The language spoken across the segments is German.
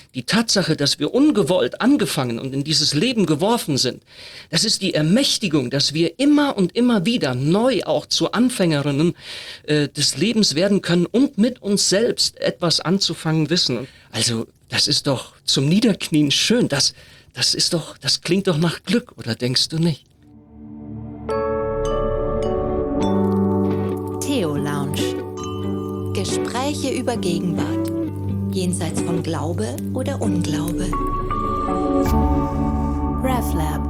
Die Tatsache, dass wir ungewollt angefangen und in dieses Leben geworfen sind, das ist die Ermächtigung, dass wir immer und immer wieder neu auch zu Anfängerinnen des Lebens werden können und mit uns selbst etwas anzufangen wissen. Also, das ist doch zum Niederknien schön. Das klingt doch nach Glück, oder denkst du nicht? Theo Lounge. Gespräche über Gegenwart. Jenseits von Glaube oder Unglaube. RefLab.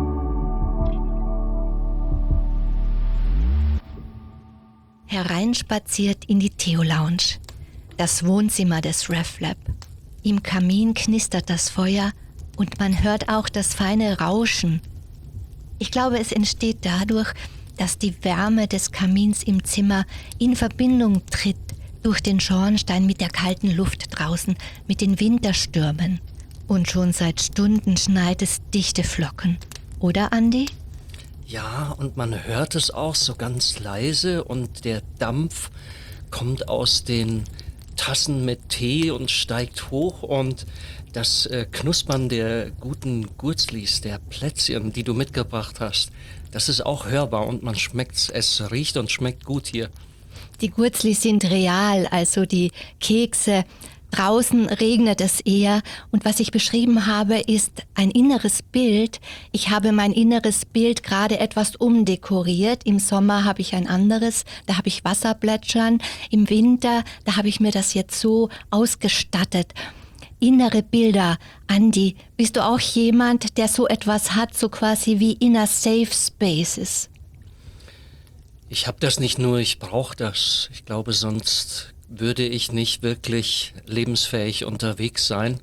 Hereinspaziert in die Theo Lounge. Das Wohnzimmer des RefLab. Im Kamin knistert das Feuer und man hört auch das feine Rauschen. Ich glaube, es entsteht dadurch, dass die Wärme des Kamins im Zimmer in Verbindung tritt durch den Schornstein mit der kalten Luft draußen, mit den Winterstürmen. Und schon seit Stunden schneit es dichte Flocken. Oder, Andi? Ja, und man hört es auch so ganz leise und der Dampf kommt aus den Tassen mit Tee und steigt hoch und das Knuspern der guten Gurzlis, der Plätzchen, die du mitgebracht hast, das ist auch hörbar und man schmeckt's. Es riecht und schmeckt gut hier. Die Gurzlis sind real, also die Kekse. Draußen regnet es eher und was ich beschrieben habe, ist ein inneres Bild. Ich habe mein inneres Bild gerade etwas umdekoriert. Im Sommer habe ich ein anderes, da habe ich Wasserplätschern. Im Winter, da habe ich mir das jetzt so ausgestattet. Innere Bilder. Andi, bist du auch jemand, der so etwas hat, so quasi wie Inner Safe Spaces? Ich habe das nicht nur, ich brauche das. Ich glaube, sonst würde ich nicht wirklich lebensfähig unterwegs sein.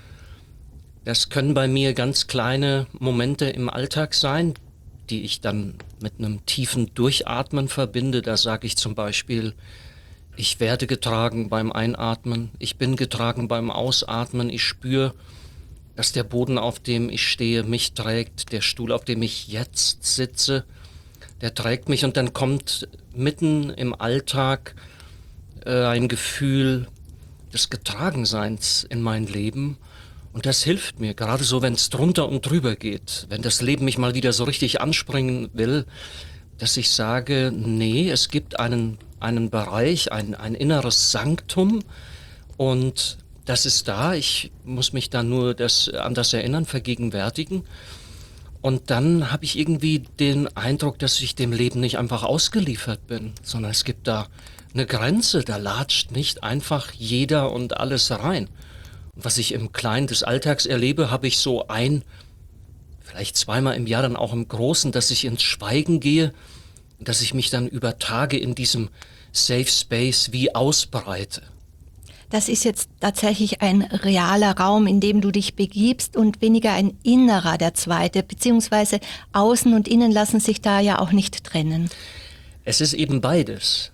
Das können bei mir ganz kleine Momente im Alltag sein, die ich dann mit einem tiefen Durchatmen verbinde. Da sage ich zum Beispiel, ich werde getragen beim Einatmen, ich bin getragen beim Ausatmen, ich spüre, dass der Boden, auf dem ich stehe, mich trägt, der Stuhl, auf dem ich jetzt sitze, der trägt mich und dann kommt mitten im Alltag ein Gefühl des Getragenseins in mein Leben und das hilft mir, gerade so, wenn es drunter und drüber geht, wenn das Leben mich mal wieder so richtig anspringen will, dass ich sage, nee, es gibt einen Bereich, ein inneres Sanktum und das ist da, ich muss mich dann nur an das erinnern, vergegenwärtigen. Und dann habe ich irgendwie den Eindruck, dass ich dem Leben nicht einfach ausgeliefert bin, sondern es gibt da eine Grenze, da latscht nicht einfach jeder und alles rein. Und was ich im Kleinen des Alltags erlebe, habe ich so vielleicht zweimal im Jahr dann auch im Großen, dass ich ins Schweigen gehe, dass ich mich dann über Tage in diesem Safe Space wie ausbreite. Das ist jetzt tatsächlich ein realer Raum, in dem du dich begibst und weniger ein innerer, der zweite, beziehungsweise Außen und Innen lassen sich da ja auch nicht trennen. Es ist eben beides.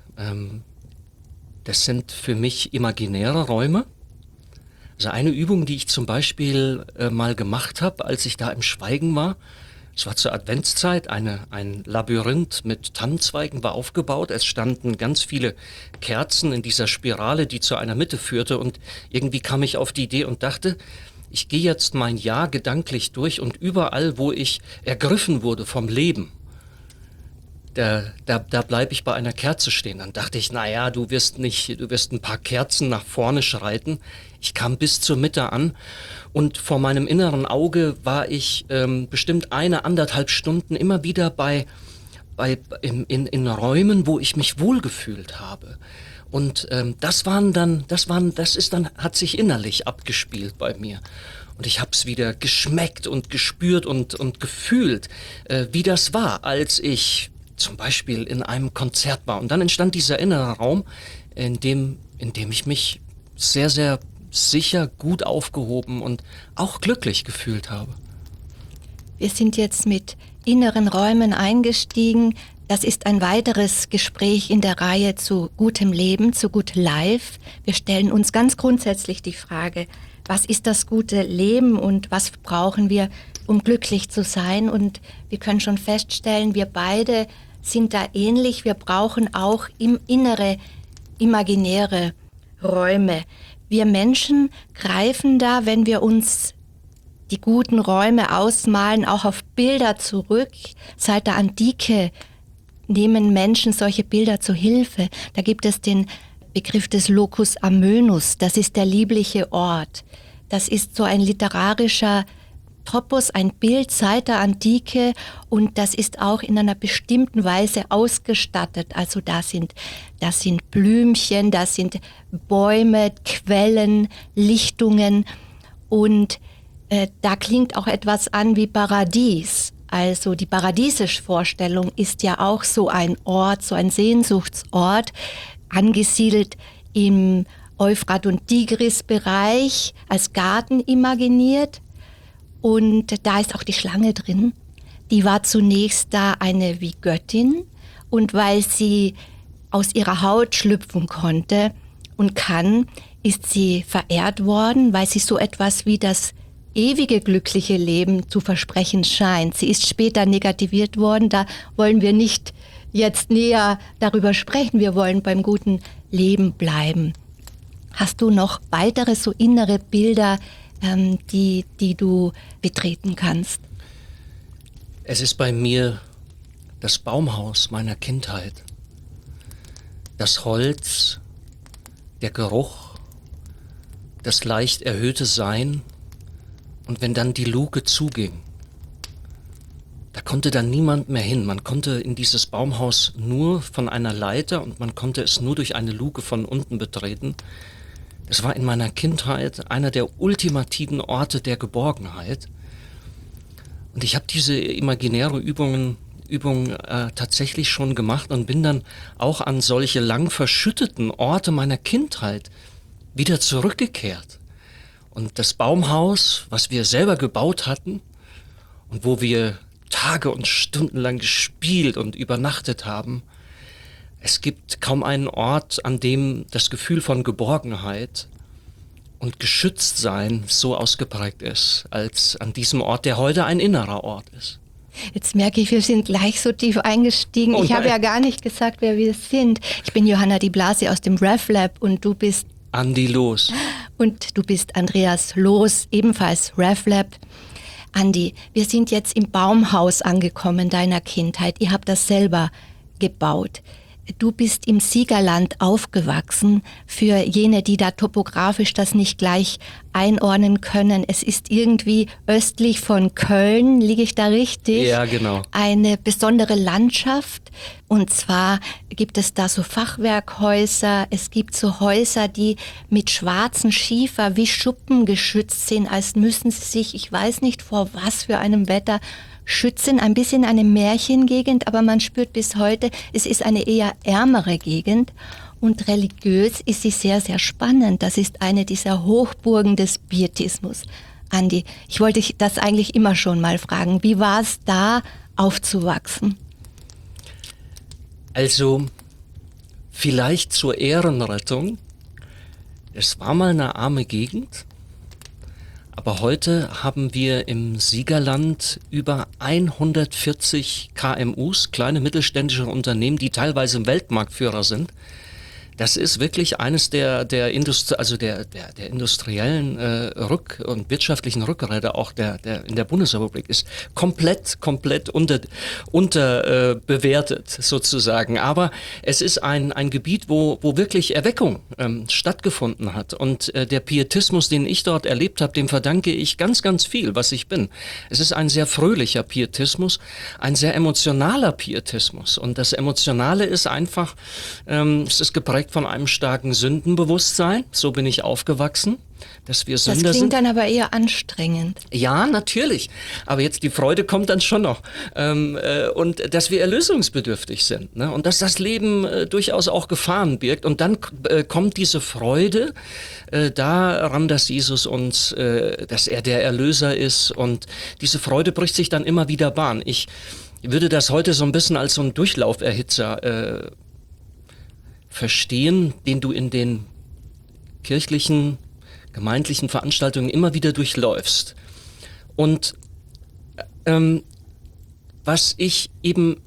Das sind für mich imaginäre Räume. Also eine Übung, die ich zum Beispiel mal gemacht habe, als ich da im Schweigen war, es war zur Adventszeit, ein Labyrinth mit Tannenzweigen war aufgebaut. Es standen ganz viele Kerzen in dieser Spirale, die zu einer Mitte führte. Und irgendwie kam ich auf die Idee und dachte, ich gehe jetzt mein Jahr gedanklich durch und überall, wo ich ergriffen wurde vom Leben, da bleibe ich bei einer Kerze stehen. Dann dachte ich, naja, du wirst ein paar Kerzen nach vorne schreiten. Ich kam bis zur Mitte an und vor meinem inneren Auge war ich bestimmt 1,5 Stunden immer wieder in Räumen, wo ich mich wohlgefühlt habe. Und hat sich innerlich abgespielt bei mir. Und ich habe es wieder geschmeckt und gespürt und gefühlt, wie das war, als ich zum Beispiel in einem Konzert war. Und dann entstand dieser innere Raum, in dem ich mich sehr, sehr sicher, gut aufgehoben und auch glücklich gefühlt habe. Wir sind jetzt mit inneren Räumen eingestiegen. Das ist ein weiteres Gespräch in der Reihe zu gutem Leben, zu Good Life. Wir stellen uns ganz grundsätzlich die Frage, was ist das gute Leben und was brauchen wir, um glücklich zu sein? Und wir können schon feststellen, wir beide sind da ähnlich. Wir brauchen auch innere, imaginäre Räume. wir Menschen greifen da, wenn wir uns die guten Räume ausmalen, auch auf Bilder zurück. Seit der Antike nehmen Menschen solche Bilder zu Hilfe. Da gibt es den Begriff des Locus amönus, das ist der liebliche Ort. Das ist so ein literarischer Topos, ein Bild seit der Antike und das ist auch in einer bestimmten Weise ausgestattet. Also da sind Blümchen, da sind Bäume, Quellen, Lichtungen und da klingt auch etwas an wie Paradies. Also die paradiesische Vorstellung ist ja auch so ein Ort, so ein Sehnsuchtsort, angesiedelt im Euphrat- und Tigris-Bereich, als Garten imaginiert. Und da ist auch die Schlange drin. Die war zunächst da eine wie Göttin. Und weil sie aus ihrer Haut schlüpfen konnte und kann, ist sie verehrt worden, weil sie so etwas wie das ewige glückliche Leben zu versprechen scheint. Sie ist später negativiert worden, da wollen wir nicht jetzt näher darüber sprechen, wir wollen beim guten Leben bleiben. Hast du noch weitere so innere Bilder, die du betreten kannst? Es ist bei mir das Baumhaus meiner Kindheit. Das Holz, der Geruch, das leicht erhöhte Sein. Und wenn dann die Luke zuging, da konnte dann niemand mehr hin. Man konnte in dieses Baumhaus nur von einer Leiter und man konnte es nur durch eine Luke von unten betreten. Das war in meiner Kindheit einer der ultimativen Orte der Geborgenheit. Und ich habe diese imaginäre Übung tatsächlich schon gemacht und bin dann auch an solche lang verschütteten Orte meiner Kindheit wieder zurückgekehrt. Und das Baumhaus, was wir selber gebaut hatten und wo wir Tage und Stunden lang gespielt und übernachtet haben, es gibt kaum einen Ort, an dem das Gefühl von Geborgenheit und Geschütztsein so ausgeprägt ist, als an diesem Ort, der heute ein innerer Ort ist. Jetzt merke ich, wir sind gleich so tief eingestiegen. Ich habe ja gar nicht gesagt, wer wir sind. Ich bin Johanna Di Blasi aus dem RevLab und du bist Andi Loos. Und du bist Andreas Loos, ebenfalls RevLab. Andi, wir sind jetzt im Baumhaus angekommen deiner Kindheit. Ihr habt das selber gebaut. Du bist im Siegerland aufgewachsen. Für jene, die da topografisch das nicht gleich einordnen können, es ist irgendwie östlich von Köln, liege ich da richtig? Ja, genau. Eine besondere Landschaft. Und zwar gibt es da so Fachwerkhäuser, es gibt so Häuser, die mit schwarzen Schiefer wie Schuppen geschützt sind, als müssen sie sich, ich weiß nicht vor was für einem Wetter, schützen. Ein bisschen eine Märchengegend, aber man spürt bis heute, es ist eine eher ärmere Gegend. Und religiös ist sie sehr, sehr spannend. Das ist eine dieser Hochburgen des Pietismus. Andi, ich wollte dich das eigentlich immer schon mal fragen. Wie war es da, aufzuwachsen? Also, vielleicht zur Ehrenrettung. Es war mal eine arme Gegend, aber heute haben wir im Siegerland über 140 KMUs, kleine mittelständische Unternehmen, die teilweise Weltmarktführer sind. Das ist wirklich eines der industriellen und wirtschaftlichen Rückgräder auch der in der Bundesrepublik ist komplett unterbewertet sozusagen. Aber es ist ein Gebiet, wo wirklich Erweckung stattgefunden hat. Und der Pietismus, den ich dort erlebt habe, dem verdanke ich ganz, ganz viel, was ich bin. Es ist ein sehr fröhlicher Pietismus, ein sehr emotionaler Pietismus. Und das Emotionale ist einfach, es ist geprägt von einem starken Sündenbewusstsein. So bin ich aufgewachsen, dass wir Sünder sind. Das klingt dann aber eher anstrengend. Ja, natürlich. Aber jetzt die Freude kommt dann schon noch. Und dass wir erlösungsbedürftig sind. Ne? Und dass das Leben durchaus auch Gefahren birgt. Und dann kommt diese Freude daran, dass Jesus uns, dass er der Erlöser ist. Und diese Freude bricht sich dann immer wieder Bahn. Ich würde das heute so ein bisschen als so einen Durchlauferhitzer verstehen, den du in den kirchlichen, gemeindlichen Veranstaltungen immer wieder durchläufst. Und was ich eben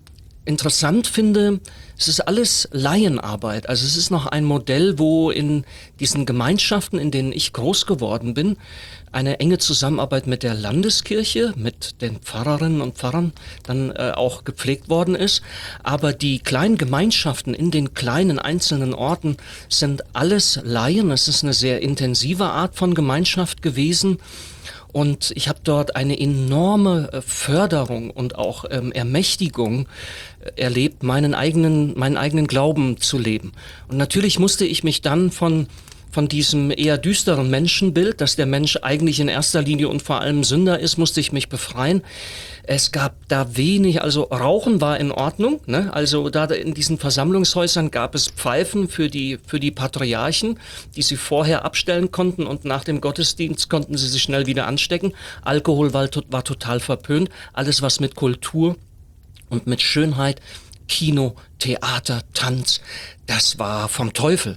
interessant finde, es ist alles Laienarbeit. Also es ist noch ein Modell, wo in diesen Gemeinschaften, in denen ich groß geworden bin, eine enge Zusammenarbeit mit der Landeskirche, mit den Pfarrerinnen und Pfarrern dann auch gepflegt worden ist. Aber die kleinen Gemeinschaften in den kleinen einzelnen Orten sind alles Laien. Es ist eine sehr intensive Art von Gemeinschaft gewesen. Und ich habe dort eine enorme Förderung und auch Ermächtigung erlebt, meinen eigenen Glauben zu leben. Und natürlich musste ich mich dann von diesem eher düsteren Menschenbild, dass der Mensch eigentlich in erster Linie und vor allem Sünder ist, musste ich mich befreien. Es gab da wenig, also Rauchen war in Ordnung, ne? Also da in diesen Versammlungshäusern gab es Pfeifen für die Patriarchen, die sie vorher abstellen konnten und nach dem Gottesdienst konnten sie sich schnell wieder anstecken. Alkohol war total verpönt. Alles was mit Kultur und mit Schönheit, Kino, Theater, Tanz, das war vom Teufel.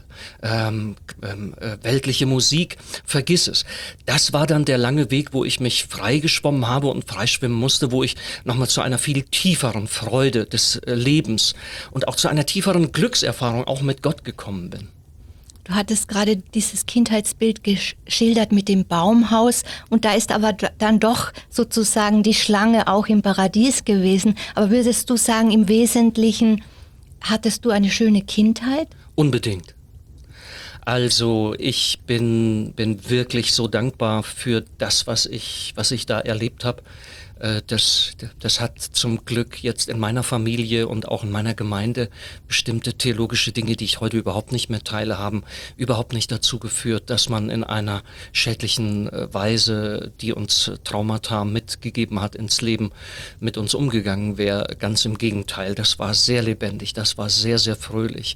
Weltliche Musik, vergiss es. Das war dann der lange Weg, wo ich mich freigeschwommen habe und freischwimmen musste, wo ich nochmal zu einer viel tieferen Freude des Lebens und auch zu einer tieferen Glückserfahrung auch mit Gott gekommen bin. Du hattest gerade dieses Kindheitsbild geschildert mit dem Baumhaus und da ist aber dann doch sozusagen die Schlange auch im Paradies gewesen. Aber würdest du sagen, im Wesentlichen hattest du eine schöne Kindheit? Unbedingt. Also ich bin wirklich so dankbar für das, was ich da erlebt habe. Das hat zum Glück jetzt in meiner Familie und auch in meiner Gemeinde bestimmte theologische Dinge, die ich heute überhaupt nicht mehr teile, haben überhaupt nicht dazu geführt, dass man in einer schädlichen Weise, die uns Traumata mitgegeben hat, ins Leben mit uns umgegangen wäre. Ganz im Gegenteil, das war sehr lebendig, das war sehr, sehr fröhlich.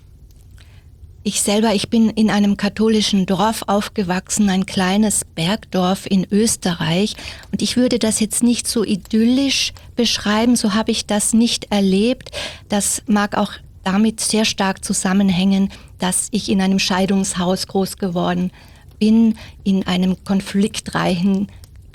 Ich bin in einem katholischen Dorf aufgewachsen, ein kleines Bergdorf in Österreich. Und ich würde das jetzt nicht so idyllisch beschreiben, so habe ich das nicht erlebt. Das mag auch damit sehr stark zusammenhängen, dass ich in einem Scheidungshaus groß geworden bin, in einem konfliktreichen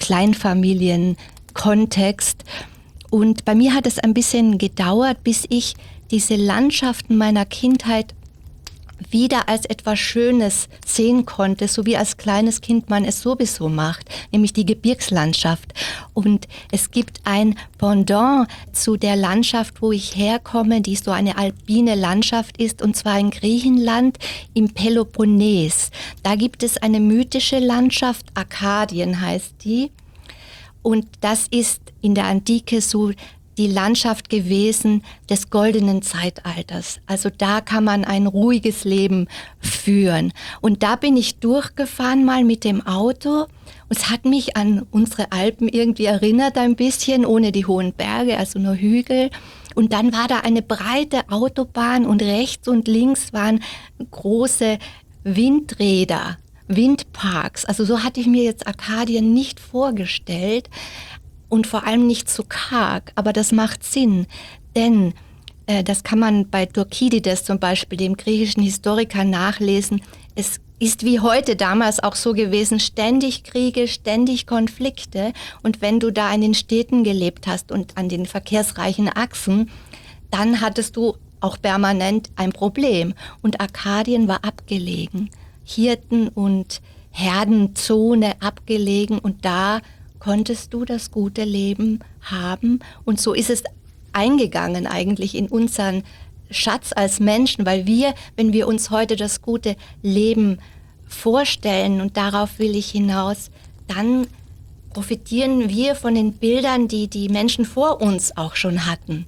Kleinfamilienkontext. Und bei mir hat es ein bisschen gedauert, bis ich diese Landschaften meiner Kindheit wieder als etwas Schönes sehen konnte, so wie als kleines Kind man es sowieso macht, nämlich die Gebirgslandschaft. Und es gibt ein Pendant zu der Landschaft, wo ich herkomme, die so eine alpine Landschaft ist, und zwar in Griechenland im Peloponnes. Da gibt es eine mythische Landschaft, Arkadien heißt die. Und das ist in der Antike so die Landschaft gewesen des goldenen Zeitalters. Also da kann man ein ruhiges Leben führen. Und da bin ich durchgefahren mal mit dem Auto. Es hat mich an unsere Alpen irgendwie erinnert ein bisschen, ohne die hohen Berge, also nur Hügel. Und dann war da eine breite Autobahn und rechts und links waren große Windräder, Windparks. Also so hatte ich mir jetzt Arkadien nicht vorgestellt. Und vor allem nicht zu karg, aber das macht Sinn, denn das kann man bei Thukydides zum Beispiel, dem griechischen Historiker, nachlesen. Es ist wie heute damals auch so gewesen, ständig Kriege, ständig Konflikte. Und wenn du da in den Städten gelebt hast und an den verkehrsreichen Achsen, dann hattest du auch permanent ein Problem. Und Arkadien war abgelegen, Hirten- und Herdenzone abgelegen, und da konntest du das gute Leben haben. Und so ist es eingegangen eigentlich in unseren Schatz als Menschen, weil wir, wenn wir uns heute das gute Leben vorstellen, und darauf will ich hinaus, dann profitieren wir von den Bildern, die die Menschen vor uns auch schon hatten.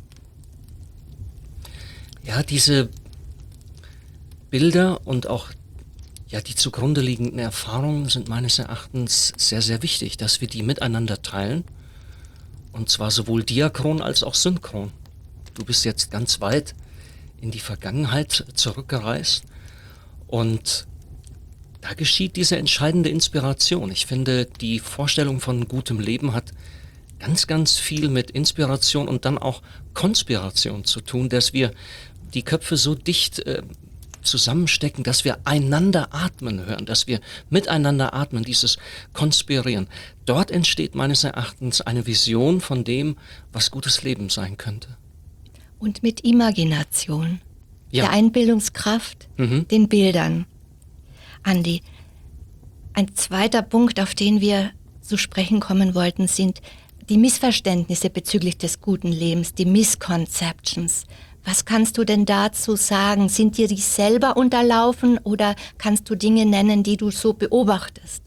Ja, diese Bilder und auch die zugrunde liegenden Erfahrungen sind meines Erachtens sehr, sehr wichtig, dass wir die miteinander teilen. Und zwar sowohl diachron als auch synchron. Du bist jetzt ganz weit in die Vergangenheit zurückgereist und da geschieht diese entscheidende Inspiration. Ich finde, die Vorstellung von gutem Leben hat ganz, ganz viel mit Inspiration und dann auch Konspiration zu tun, dass wir die Köpfe so dicht zusammenstecken, dass wir einander atmen hören, dass wir miteinander atmen, dieses Konspirieren. Dort entsteht meines Erachtens eine Vision von dem, was gutes Leben sein könnte. und mit Imagination, Ja. der Einbildungskraft, den Bildern. Andi, ein zweiter Punkt, auf den wir zu sprechen kommen wollten, sind die Missverständnisse bezüglich des guten Lebens, die Misconceptions. Was kannst du denn dazu sagen? Sind dir die selber unterlaufen oder kannst du Dinge nennen, die du so beobachtest?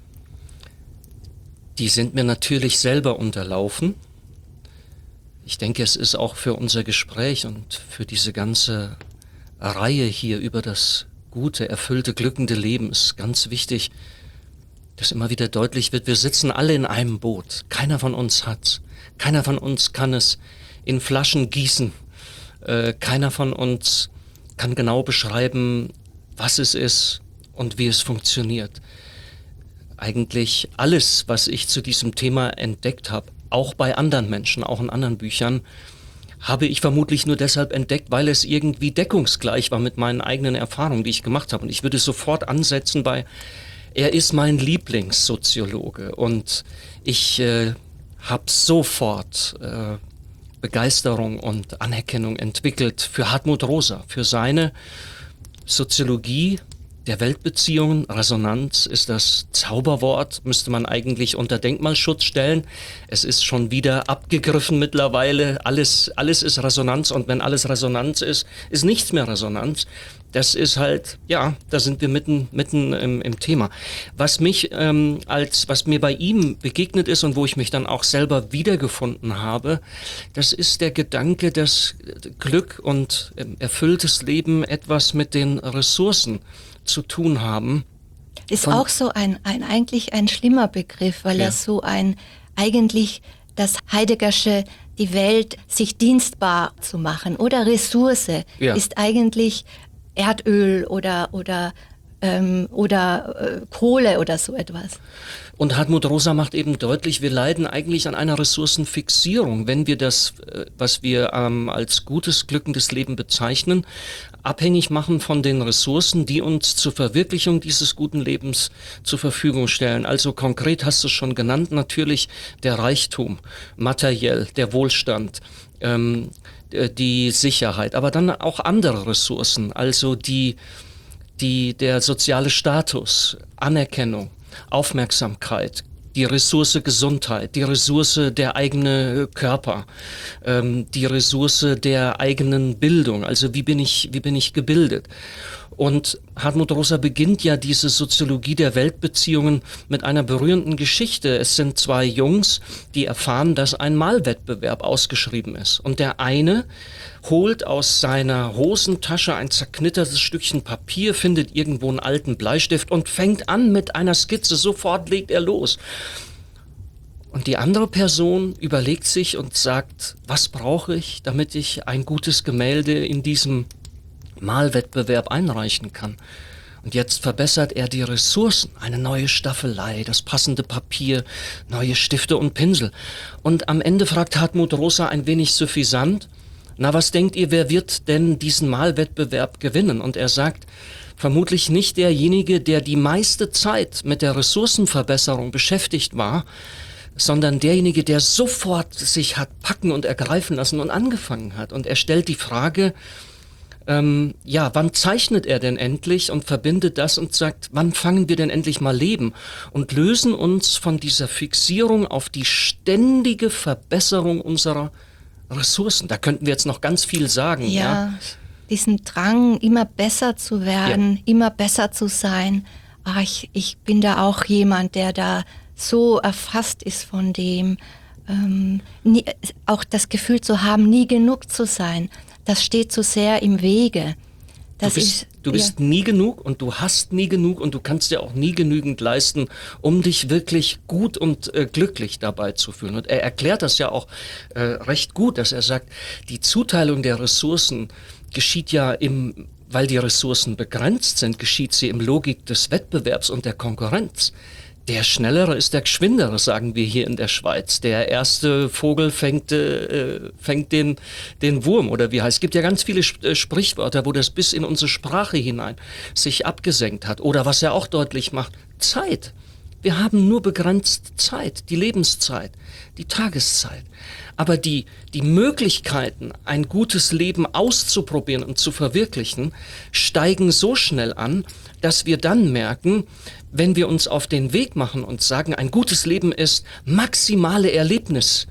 Die sind mir natürlich selber unterlaufen. Ich denke, es ist auch für unser Gespräch und für diese ganze Reihe hier über das gute, erfüllte, glückende Leben ist ganz wichtig, dass immer wieder deutlich wird, wir sitzen alle in einem Boot. Keiner von uns hat's. Keiner von uns kann es in Flaschen gießen. Keiner von uns kann genau beschreiben, was es ist und wie es funktioniert. Eigentlich alles, was ich zu diesem Thema entdeckt habe, auch bei anderen Menschen, auch in anderen Büchern, habe ich vermutlich nur deshalb entdeckt, weil es irgendwie deckungsgleich war mit meinen eigenen Erfahrungen, die ich gemacht habe. Und ich würde sofort ansetzen bei, er ist mein Lieblingssoziologe und ich habe sofort Begeisterung und Anerkennung entwickelt für Hartmut Rosa, für seine Soziologie der Weltbeziehungen. Resonanz ist das Zauberwort, müsste man eigentlich unter Denkmalschutz stellen. Es ist schon wieder abgegriffen mittlerweile. Alles ist Resonanz und wenn alles Resonanz ist nichts mehr Resonanz. Das ist halt, ja, da sind wir mitten im Thema. Was mir bei ihm begegnet ist und wo ich mich dann auch selber wiedergefunden habe, das ist der Gedanke, dass Glück und erfülltes Leben etwas mit den Ressourcen zu tun haben. Ist auch so eigentlich ein schlimmer Begriff, weil er so eigentlich das Heideggersche, die Welt sich dienstbar zu machen oder Ressource ist eigentlich Erdöl oder Kohle oder so etwas. Und Hartmut Rosa macht eben deutlich, wir leiden eigentlich an einer Ressourcenfixierung, wenn wir das, was wir als gutes, glückendes Leben bezeichnen, abhängig machen von den Ressourcen, die uns zur Verwirklichung dieses guten Lebens zur Verfügung stellen. Also konkret hast du es schon genannt, natürlich der Reichtum, materiell, der Wohlstand, die Sicherheit, aber dann auch andere Ressourcen, also der soziale Status, Anerkennung, Aufmerksamkeit, die Ressource Gesundheit, die Ressource der eigene Körper, die Ressource der eigenen Bildung, also wie bin ich gebildet. Und Hartmut Rosa beginnt ja diese Soziologie der Weltbeziehungen mit einer berührenden Geschichte. Es sind zwei Jungs, die erfahren, dass ein Malwettbewerb ausgeschrieben ist. Und der eine holt aus seiner Hosentasche ein zerknittertes Stückchen Papier, findet irgendwo einen alten Bleistift und fängt an mit einer Skizze. Sofort legt er los. Und die andere Person überlegt sich und sagt, was brauche ich, damit ich ein gutes Gemälde in diesem Malwettbewerb einreichen kann. Und jetzt verbessert er die Ressourcen, eine neue Staffelei, das passende Papier, neue Stifte und Pinsel. Und am Ende fragt Hartmut Rosa ein wenig suffisant, na, was denkt ihr, wer wird denn diesen Malwettbewerb gewinnen? Und er sagt, vermutlich nicht derjenige, der die meiste Zeit mit der Ressourcenverbesserung beschäftigt war, sondern derjenige, der sofort sich hat packen und ergreifen lassen und angefangen hat. Und er stellt die Frage, wann zeichnet er denn endlich und verbindet das und sagt, wann fangen wir denn endlich mal leben und lösen uns von dieser Fixierung auf die ständige Verbesserung unserer Ressourcen. Da könnten wir jetzt noch ganz viel sagen. Ja, diesen Drang, immer besser zu werden, immer besser zu sein. Ich bin da auch jemand, der da so erfasst ist von dem, auch das Gefühl zu haben, nie genug zu sein. Das steht so sehr im Wege. Du bist nie genug und du hast nie genug und du kannst dir auch nie genügend leisten, um dich wirklich gut und glücklich dabei zu fühlen. Und er erklärt das ja auch recht gut, dass er sagt, die Zuteilung der Ressourcen geschieht ja weil die Ressourcen begrenzt sind, geschieht sie im Logik des Wettbewerbs und der Konkurrenz. Der Schnellere ist der Geschwindere, sagen wir hier in der Schweiz. Der erste Vogel fängt den Wurm oder wie heißt. Es gibt ja ganz viele Sprichwörter, wo das bis in unsere Sprache hinein sich abgesenkt hat. Oder was er auch deutlich macht, Zeit. Wir haben nur begrenzt Zeit, die Lebenszeit, die Tageszeit. Aber die Möglichkeiten, ein gutes Leben auszuprobieren und zu verwirklichen, steigen so schnell an, dass wir dann merken, wenn wir uns auf den Weg machen und sagen, ein gutes Leben ist maximale Erlebnisse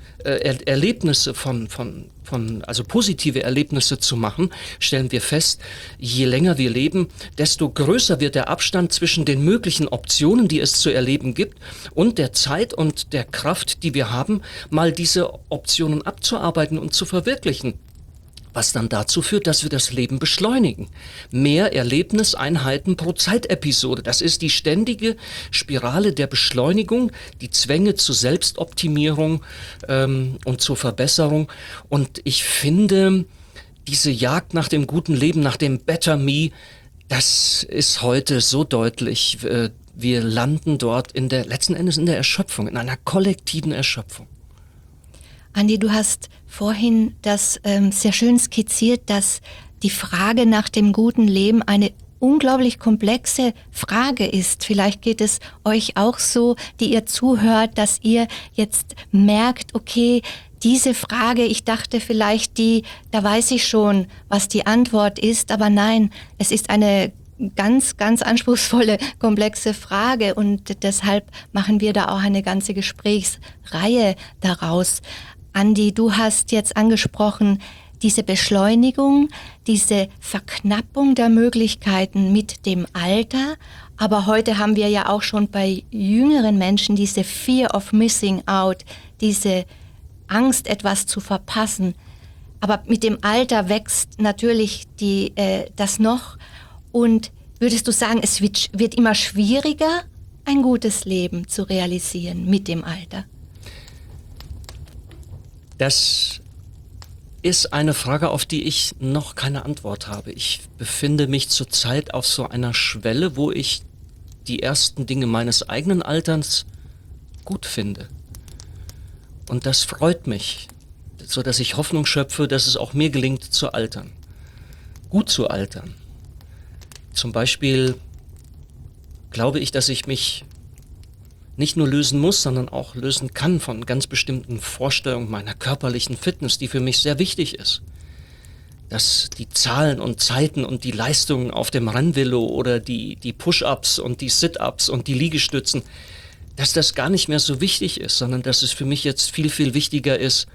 also positive Erlebnisse zu machen, stellen wir fest, je länger wir leben, desto größer wird der Abstand zwischen den möglichen Optionen, die es zu erleben gibt, und der Zeit und der Kraft, die wir haben, mal diese Optionen abzuarbeiten und zu verwirklichen. Was dann dazu führt, dass wir das Leben beschleunigen. Mehr Erlebniseinheiten pro Zeitepisode. Das ist die ständige Spirale der Beschleunigung, die Zwänge zur Selbstoptimierung und zur Verbesserung. Und ich finde, diese Jagd nach dem guten Leben, nach dem Better Me, das ist heute so deutlich. Wir landen dort letzten Endes in der Erschöpfung, in einer kollektiven Erschöpfung. Andi, du hast vorhin das sehr schön skizziert, dass die Frage nach dem guten Leben eine unglaublich komplexe Frage ist. Vielleicht geht es euch auch so, die ihr zuhört, dass ihr jetzt merkt, okay, diese Frage, ich dachte vielleicht da weiß ich schon, was die Antwort ist, aber nein, es ist eine ganz, ganz anspruchsvolle, komplexe Frage und deshalb machen wir da auch eine ganze Gesprächsreihe daraus. Andi, du hast jetzt angesprochen, diese Beschleunigung, diese Verknappung der Möglichkeiten mit dem Alter. Aber heute haben wir ja auch schon bei jüngeren Menschen diese Fear of Missing Out, diese Angst, etwas zu verpassen. Aber mit dem Alter wächst natürlich das noch. Und würdest du sagen, es wird immer schwieriger, ein gutes Leben zu realisieren mit dem Alter? Das ist eine Frage, auf die ich noch keine Antwort habe. Ich befinde mich zurzeit auf so einer Schwelle, wo ich die ersten Dinge meines eigenen Alterns gut finde. Und das freut mich, so dass ich Hoffnung schöpfe, dass es auch mir gelingt zu altern. Gut zu altern. Zum Beispiel glaube ich, dass ich mich nicht nur lösen muss, sondern auch lösen kann von ganz bestimmten Vorstellungen meiner körperlichen Fitness, die für mich sehr wichtig ist. Dass die Zahlen und Zeiten und die Leistungen auf dem Rennvelo oder die Push-Ups und die Sit-Ups und die Liegestützen, dass das gar nicht mehr so wichtig ist, sondern dass es für mich jetzt viel, viel wichtiger ist,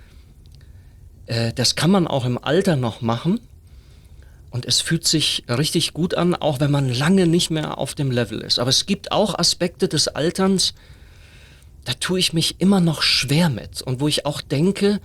das kann man auch im Alter noch machen und es fühlt sich richtig gut an, auch wenn man lange nicht mehr auf dem Level ist. Aber es gibt auch Aspekte des Alterns, da tue ich mich immer noch schwer mit und wo ich auch denke,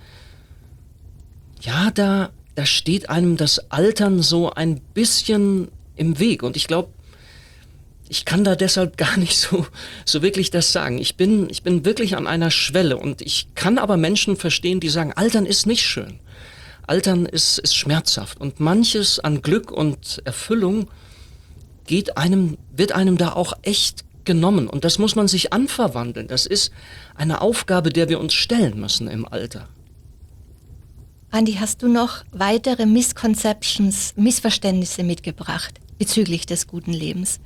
ja, da steht einem das Altern so ein bisschen im Weg und ich glaube, ich kann da deshalb gar nicht so wirklich das sagen. Ich bin wirklich an einer Schwelle und ich kann aber Menschen verstehen, die sagen, Altern ist nicht schön. Altern ist schmerzhaft und manches an Glück und Erfüllung wird einem da auch echt genommen und das muss man sich anverwandeln. Das ist eine Aufgabe, der wir uns stellen müssen im Alter. Andi, hast du noch weitere Missverständnisse mitgebracht bezüglich des guten Lebens?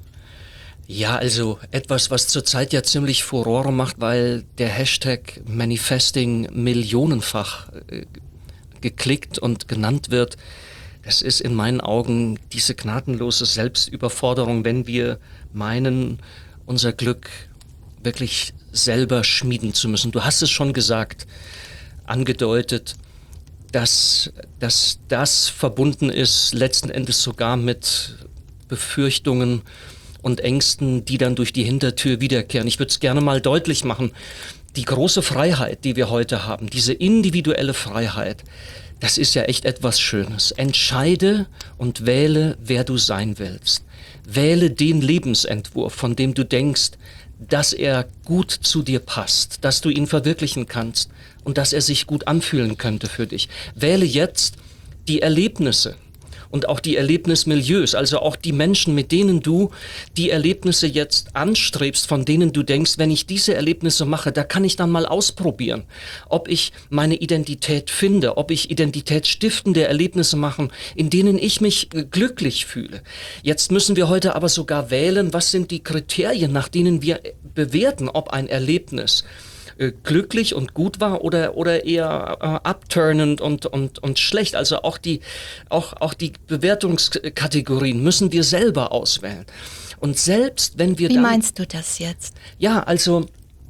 Ja, also etwas, was zurzeit ja ziemlich Furore macht, weil der Hashtag Manifesting millionenfach geklickt und genannt wird. Das ist in meinen Augen diese gnadenlose Selbstüberforderung, wenn wir meinen, unser Glück wirklich selber schmieden zu müssen. Du hast es schon gesagt, angedeutet, dass das verbunden ist, letzten Endes sogar mit Befürchtungen und Ängsten, die dann durch die Hintertür wiederkehren. Ich würde es gerne mal deutlich machen. Die große Freiheit, die wir heute haben, diese individuelle Freiheit, das ist ja echt etwas Schönes. Entscheide und wähle, wer du sein willst. Wähle den Lebensentwurf, von dem du denkst, dass er gut zu dir passt, dass du ihn verwirklichen kannst und dass er sich gut anfühlen könnte für dich. Wähle jetzt die Erlebnisse und auch die Erlebnismilieus, also auch die Menschen, mit denen du die Erlebnisse jetzt anstrebst, von denen du denkst, wenn ich diese Erlebnisse mache, da kann ich dann mal ausprobieren, ob ich meine Identität finde, ob ich identitätsstiftende Erlebnisse mache, in denen ich mich glücklich fühle. Jetzt müssen wir heute aber sogar wählen, was sind die Kriterien, nach denen wir bewerten, ob ein Erlebnis glücklich und gut war oder eher abturnend und schlecht. Also auch die Bewertungskategorien müssen wir selber auswählen. Und selbst wenn wir Wie meinst du das jetzt? Ja, also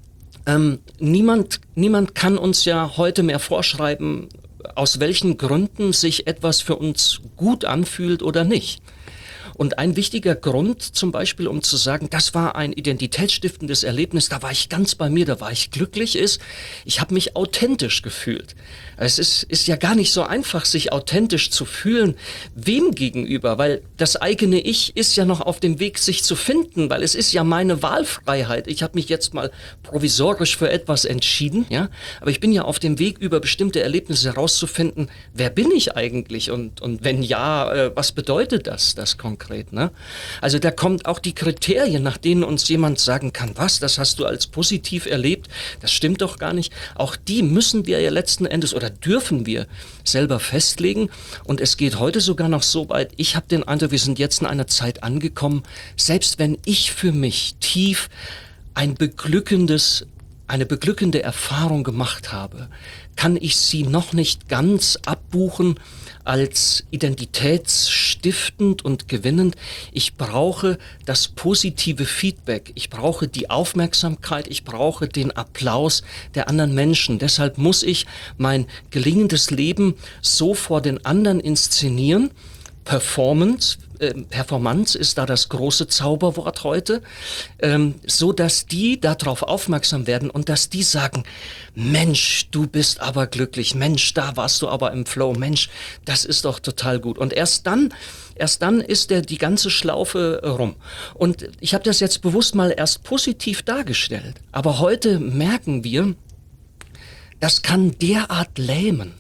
niemand kann uns ja heute mehr vorschreiben, aus welchen Gründen sich etwas für uns gut anfühlt oder nicht. Und ein wichtiger Grund zum Beispiel, um zu sagen, das war ein identitätsstiftendes Erlebnis, da war ich ganz bei mir, da war ich glücklich, ist, ich habe mich authentisch gefühlt. Es ist ja gar nicht so einfach, sich authentisch zu fühlen, wem gegenüber, weil das eigene Ich ist ja noch auf dem Weg, sich zu finden, weil es ist ja meine Wahlfreiheit. Ich habe mich jetzt mal provisorisch für etwas entschieden, ja, aber ich bin ja auf dem Weg, über bestimmte Erlebnisse herauszufinden, wer bin ich eigentlich und wenn ja, was bedeutet das konkret, ne? Also da kommt auch die Kriterien, nach denen uns jemand sagen kann, was, das hast du als positiv erlebt, das stimmt doch gar nicht. Auch die müssen wir ja letzten Endes oder dürfen wir selber festlegen. Und es geht heute sogar noch so weit, ich habe den Eindruck, wir sind jetzt in einer Zeit angekommen, selbst wenn ich für mich tief eine beglückende Erfahrung gemacht habe, kann ich sie noch nicht ganz abbuchen als identitätsstiftend und gewinnend. Ich brauche das positive Feedback, ich brauche die Aufmerksamkeit, ich brauche den Applaus der anderen Menschen. Deshalb muss ich mein gelingendes Leben so vor den anderen inszenieren. Performance ist da das große Zauberwort heute, so dass die darauf aufmerksam werden und dass die sagen, Mensch, du bist aber glücklich, Mensch, da warst du aber im Flow, Mensch, das ist doch total gut. Und erst dann ist die ganze Schlaufe rum. Und ich habe das jetzt bewusst mal erst positiv dargestellt, aber heute merken wir, das kann derart lähmen.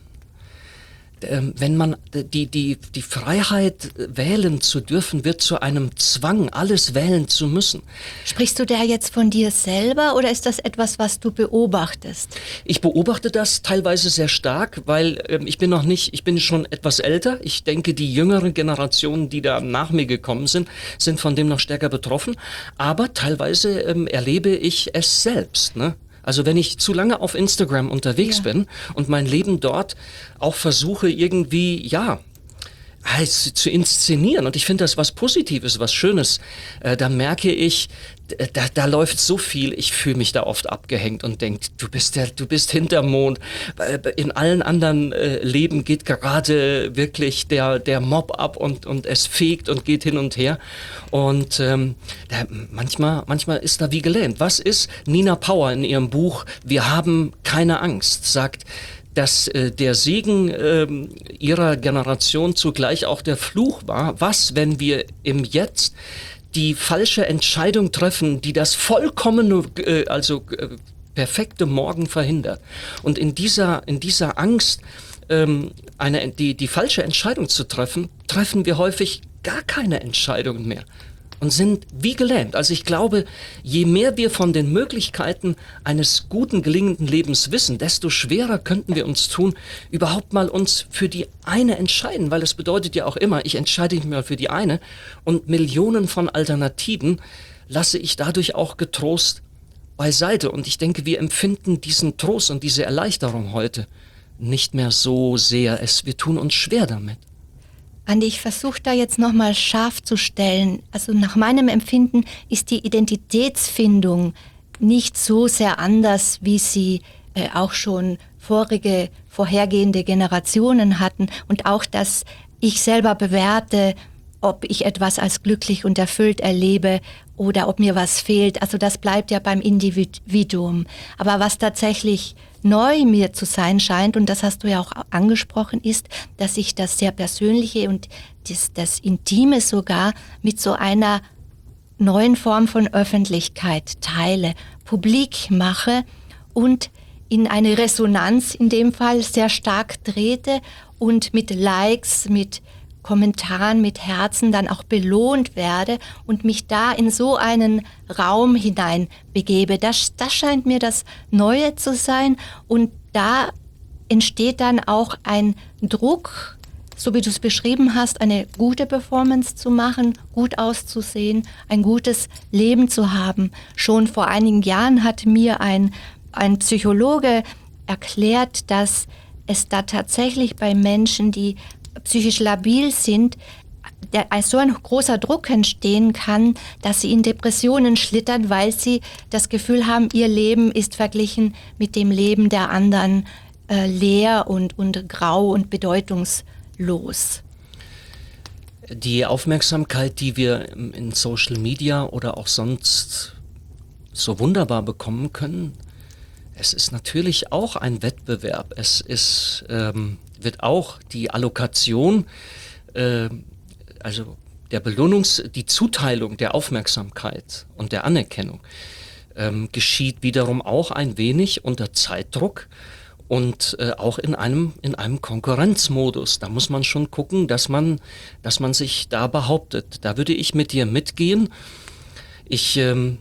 Wenn man die Freiheit wählen zu dürfen, wird zu einem Zwang, alles wählen zu müssen. Sprichst du da jetzt von dir selber oder ist das etwas, was du beobachtest? Ich beobachte das teilweise sehr stark, weil ich bin schon etwas älter. Ich denke, die jüngeren Generationen, die da nach mir gekommen sind von dem noch stärker betroffen. Aber teilweise erlebe ich es selbst, ne? Also wenn ich zu lange auf Instagram unterwegs bin und mein Leben dort auch versuche irgendwie, zu inszenieren, und ich finde das was Positives, was Schönes, da merke ich, da läuft so viel, ich fühle mich da oft abgehängt und denke, du bist hinterm Mond. In allen anderen Leben geht gerade wirklich der Mob ab und es fegt und geht hin und her. Und manchmal ist da wie gelähmt. Was ist Nina Power in ihrem Buch Wir haben keine Angst, sagt, dass der Segen ihrer Generation zugleich auch der Fluch war. Was, wenn wir im Jetzt die falsche Entscheidung treffen, die das vollkommene, perfekte Morgen verhindert? Und in dieser Angst, die falsche Entscheidung zu treffen, treffen wir häufig gar keine Entscheidungen mehr und sind wie gelähmt. Also ich glaube, je mehr wir von den Möglichkeiten eines guten, gelingenden Lebens wissen, desto schwerer könnten wir uns tun, überhaupt mal uns für die eine entscheiden, weil es bedeutet ja auch immer, ich entscheide mich mal für die eine und Millionen von Alternativen lasse ich dadurch auch getrost beiseite. Und ich denke, wir empfinden diesen Trost und diese Erleichterung heute nicht mehr so sehr. Wir tun uns schwer damit. Andi, ich versuche da jetzt nochmal scharf zu stellen. Also nach meinem Empfinden ist die Identitätsfindung nicht so sehr anders, wie sie auch schon vorhergehende Generationen hatten. Und auch, dass ich selber bewerte, ob ich etwas als glücklich und erfüllt erlebe oder ob mir was fehlt. Also das bleibt ja beim Individuum. Aber was tatsächlich neu mir zu sein scheint, und das hast du ja auch angesprochen, ist, dass ich das sehr Persönliche und das Intime sogar mit so einer neuen Form von Öffentlichkeit teile, publik mache und in eine Resonanz in dem Fall sehr stark trete und mit Likes, mit Kommentaren mit Herzen dann auch belohnt werde und mich da in so einen Raum hinein begebe. Das scheint mir das Neue zu sein und da entsteht dann auch ein Druck, so wie du es beschrieben hast, eine gute Performance zu machen, gut auszusehen, ein gutes Leben zu haben. Schon vor einigen Jahren hat mir ein Psychologe erklärt, dass es da tatsächlich bei Menschen, die psychisch labil sind, so ein großer Druck entstehen kann, dass sie in Depressionen schlittern, weil sie das Gefühl haben, ihr Leben ist verglichen mit dem Leben der anderen leer und grau und bedeutungslos. Die Aufmerksamkeit, die wir in Social Media oder auch sonst so wunderbar bekommen können, es ist natürlich auch ein Wettbewerb. Es ist, wird auch die Allokation, also die Zuteilung der Aufmerksamkeit und der Anerkennung geschieht wiederum auch ein wenig unter Zeitdruck und auch in einem Konkurrenzmodus. Da muss man schon gucken, dass man sich da behauptet. Da würde ich mit dir mitgehen. Ich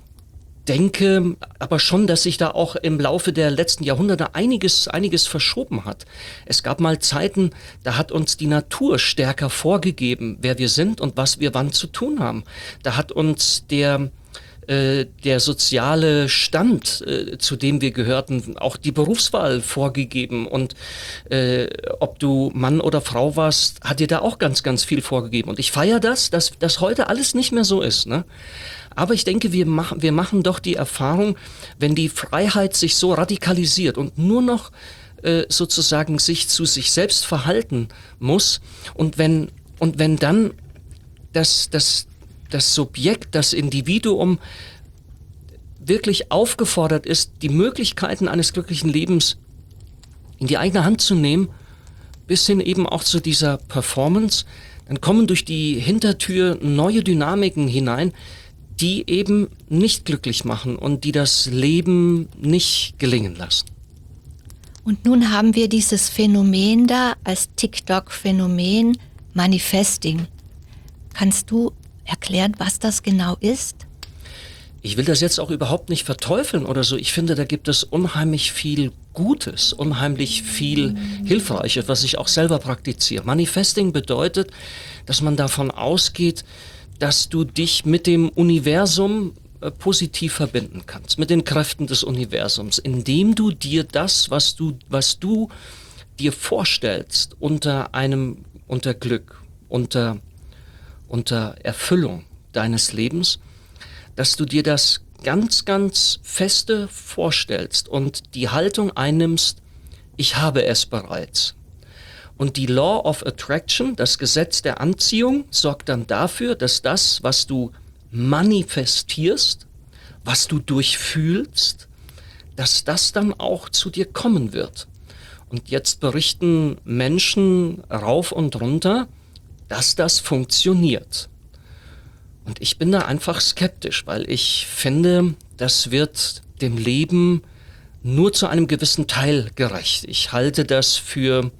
denke aber schon, dass sich da auch im Laufe der letzten Jahrhunderte einiges verschoben hat. Es gab mal Zeiten, da hat uns die Natur stärker vorgegeben, wer wir sind und was wir wann zu tun haben. Da hat uns der soziale Stand, zu dem wir gehörten, auch die Berufswahl vorgegeben und ob du Mann oder Frau warst, hat dir da auch ganz, ganz viel vorgegeben. Und ich feiere dass heute alles nicht mehr so ist, ne? Aber ich denke, wir machen doch die Erfahrung, wenn die Freiheit sich so radikalisiert und nur noch sozusagen sich zu sich selbst verhalten muss und wenn dann das Subjekt, das Individuum wirklich aufgefordert ist, die Möglichkeiten eines glücklichen Lebens in die eigene Hand zu nehmen, bis hin eben auch zu dieser Performance, dann kommen durch die Hintertür neue Dynamiken hinein, die eben nicht glücklich machen und die das Leben nicht gelingen lassen. Und nun haben wir dieses Phänomen da als TikTok-Phänomen Manifesting. Kannst du erklären, was das genau ist? Ich will das jetzt auch überhaupt nicht verteufeln oder so. Ich finde, da gibt es unheimlich viel Gutes, unheimlich viel Hilfreiches, was ich auch selber praktiziere. Manifesting bedeutet, dass man davon ausgeht, dass du dich mit dem Universum positiv verbinden kannst, mit den Kräften des Universums, indem du dir das, was du dir vorstellst, unter Glück, unter Erfüllung deines Lebens, dass du dir das ganz, ganz feste vorstellst und die Haltung einnimmst, ich habe es bereits. Und die Law of Attraction, das Gesetz der Anziehung, sorgt dann dafür, dass das, was du manifestierst, was du durchfühlst, dass das dann auch zu dir kommen wird. Und jetzt berichten Menschen rauf und runter, dass das funktioniert. Und ich bin da einfach skeptisch, weil ich finde, das wird dem Leben nur zu einem gewissen Teil gerecht. Ich halte das für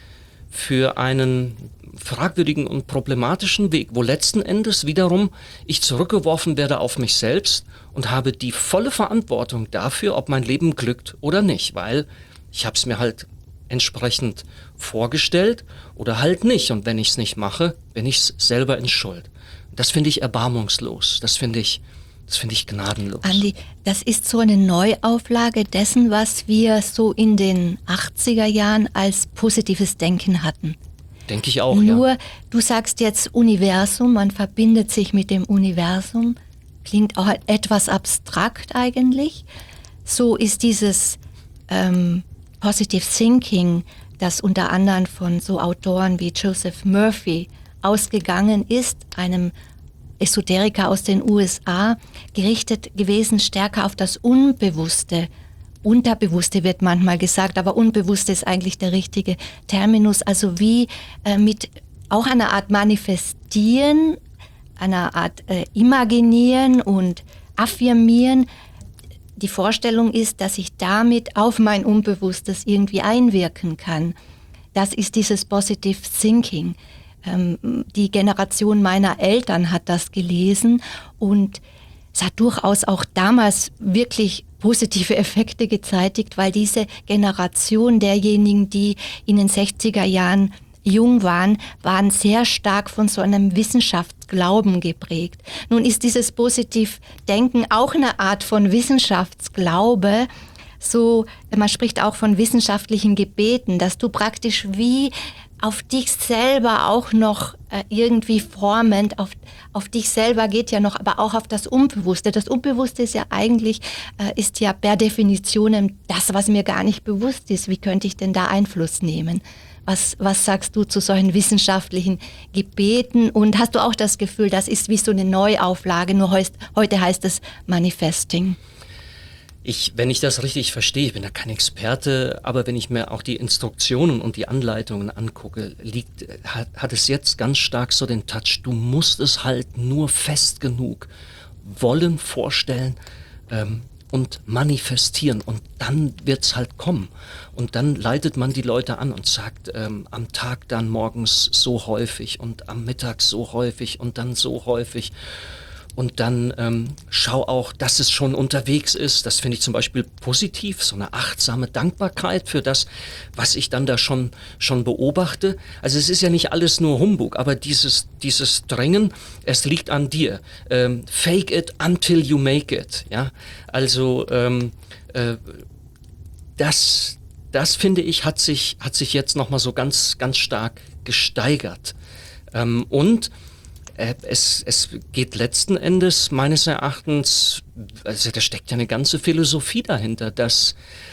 einen fragwürdigen und problematischen Weg, wo letzten Endes wiederum ich zurückgeworfen werde auf mich selbst und habe die volle Verantwortung dafür, ob mein Leben glückt oder nicht, weil ich habe es mir halt entsprechend vorgestellt oder halt nicht. Und wenn ich es nicht mache, bin ich selber in Schuld. Das finde ich erbarmungslos. Das finde ich gnadenlos. Andi, das ist so eine Neuauflage dessen, was wir so in den 80er Jahren als positives Denken hatten. Denke ich auch, Nur, ja. du sagst jetzt Universum, man verbindet sich mit dem Universum. Klingt auch etwas abstrakt eigentlich. So ist dieses Positive Thinking, das unter anderem von so Autoren wie Joseph Murphy ausgegangen ist, einem Esoteriker aus den USA, gerichtet gewesen stärker auf das Unbewusste. Unterbewusste wird manchmal gesagt, aber Unbewusste ist eigentlich der richtige Terminus. Also wie mit auch einer Art Manifestieren, einer Art Imaginieren und Affirmieren. Die Vorstellung ist, dass ich damit auf mein Unbewusstes irgendwie einwirken kann. Das ist dieses Positive Thinking. Die Generation meiner Eltern hat das gelesen und es hat durchaus auch damals wirklich positive Effekte gezeitigt, weil diese Generation derjenigen, die in den 60er Jahren jung waren sehr stark von so einem Wissenschaftsglauben geprägt. Nun ist dieses Positivdenken auch eine Art von Wissenschaftsglaube. So, man spricht auch von wissenschaftlichen Gebeten, dass du praktisch wie auf dich selber auch noch irgendwie formend, auf dich selber geht ja noch, aber auch auf das Unbewusste. Das Unbewusste ist ja eigentlich, ist ja per Definition das, was mir gar nicht bewusst ist. Wie könnte ich denn da Einfluss nehmen? Was sagst du zu solchen wissenschaftlichen Gebeten? Und hast du auch das Gefühl, das ist wie so eine Neuauflage, nur heute heißt es Manifesting? Wenn ich das richtig verstehe, ich bin da kein Experte, aber wenn ich mir auch die Instruktionen und die Anleitungen angucke, hat es jetzt ganz stark so den Touch, du musst es halt nur fest genug wollen, vorstellen und manifestieren und dann wird's halt kommen. Und dann leitet man die Leute an und sagt, am Tag dann morgens so häufig und am Mittag so häufig und dann so häufig. Und dann schau auch, dass es schon unterwegs ist. Das finde ich zum Beispiel positiv, so eine achtsame Dankbarkeit für das, was ich dann da schon beobachte. Also es ist ja nicht alles nur Humbug, aber dieses Drängen, es liegt an dir. Fake it until you make it. Ja, also das finde ich hat sich jetzt noch mal so ganz ganz stark gesteigert. Und es geht letzten Endes meines Erachtens, also da steckt ja eine ganze Philosophie dahinter, dass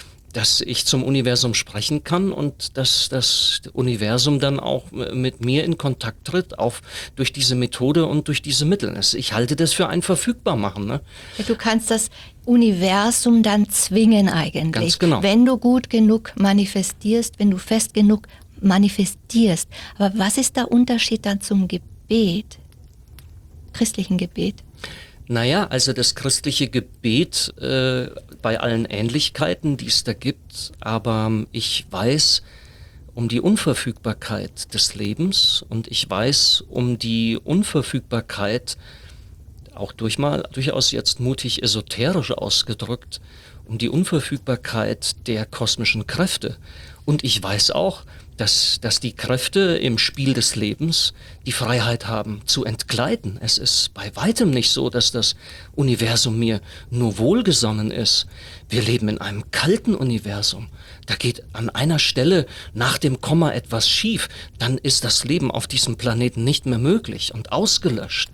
ich zum Universum sprechen kann und dass das Universum dann auch mit mir in Kontakt tritt, durch diese Methode und durch diese Mittel. Ich halte das für ein Verfügbarmachen. Ne? Ja, du kannst das Universum dann zwingen eigentlich. Ganz genau. Wenn du gut genug manifestierst, wenn du fest genug manifestierst. Aber was ist der Unterschied dann zum Gebet? Christlichen Gebet? Naja, also das christliche Gebet bei allen Ähnlichkeiten, die es da gibt, aber ich weiß um die Unverfügbarkeit des Lebens und ich weiß um die Unverfügbarkeit, auch durchaus jetzt mutig esoterisch ausgedrückt, um die Unverfügbarkeit der kosmischen Kräfte. Und ich weiß auch, dass die Kräfte im Spiel des Lebens die Freiheit haben zu entgleiten. Es ist bei weitem nicht so, dass das Universum mir nur wohlgesonnen ist. Wir leben in einem kalten Universum. Da geht an einer Stelle nach dem Komma etwas schief, dann ist das Leben auf diesem Planeten nicht mehr möglich und ausgelöscht.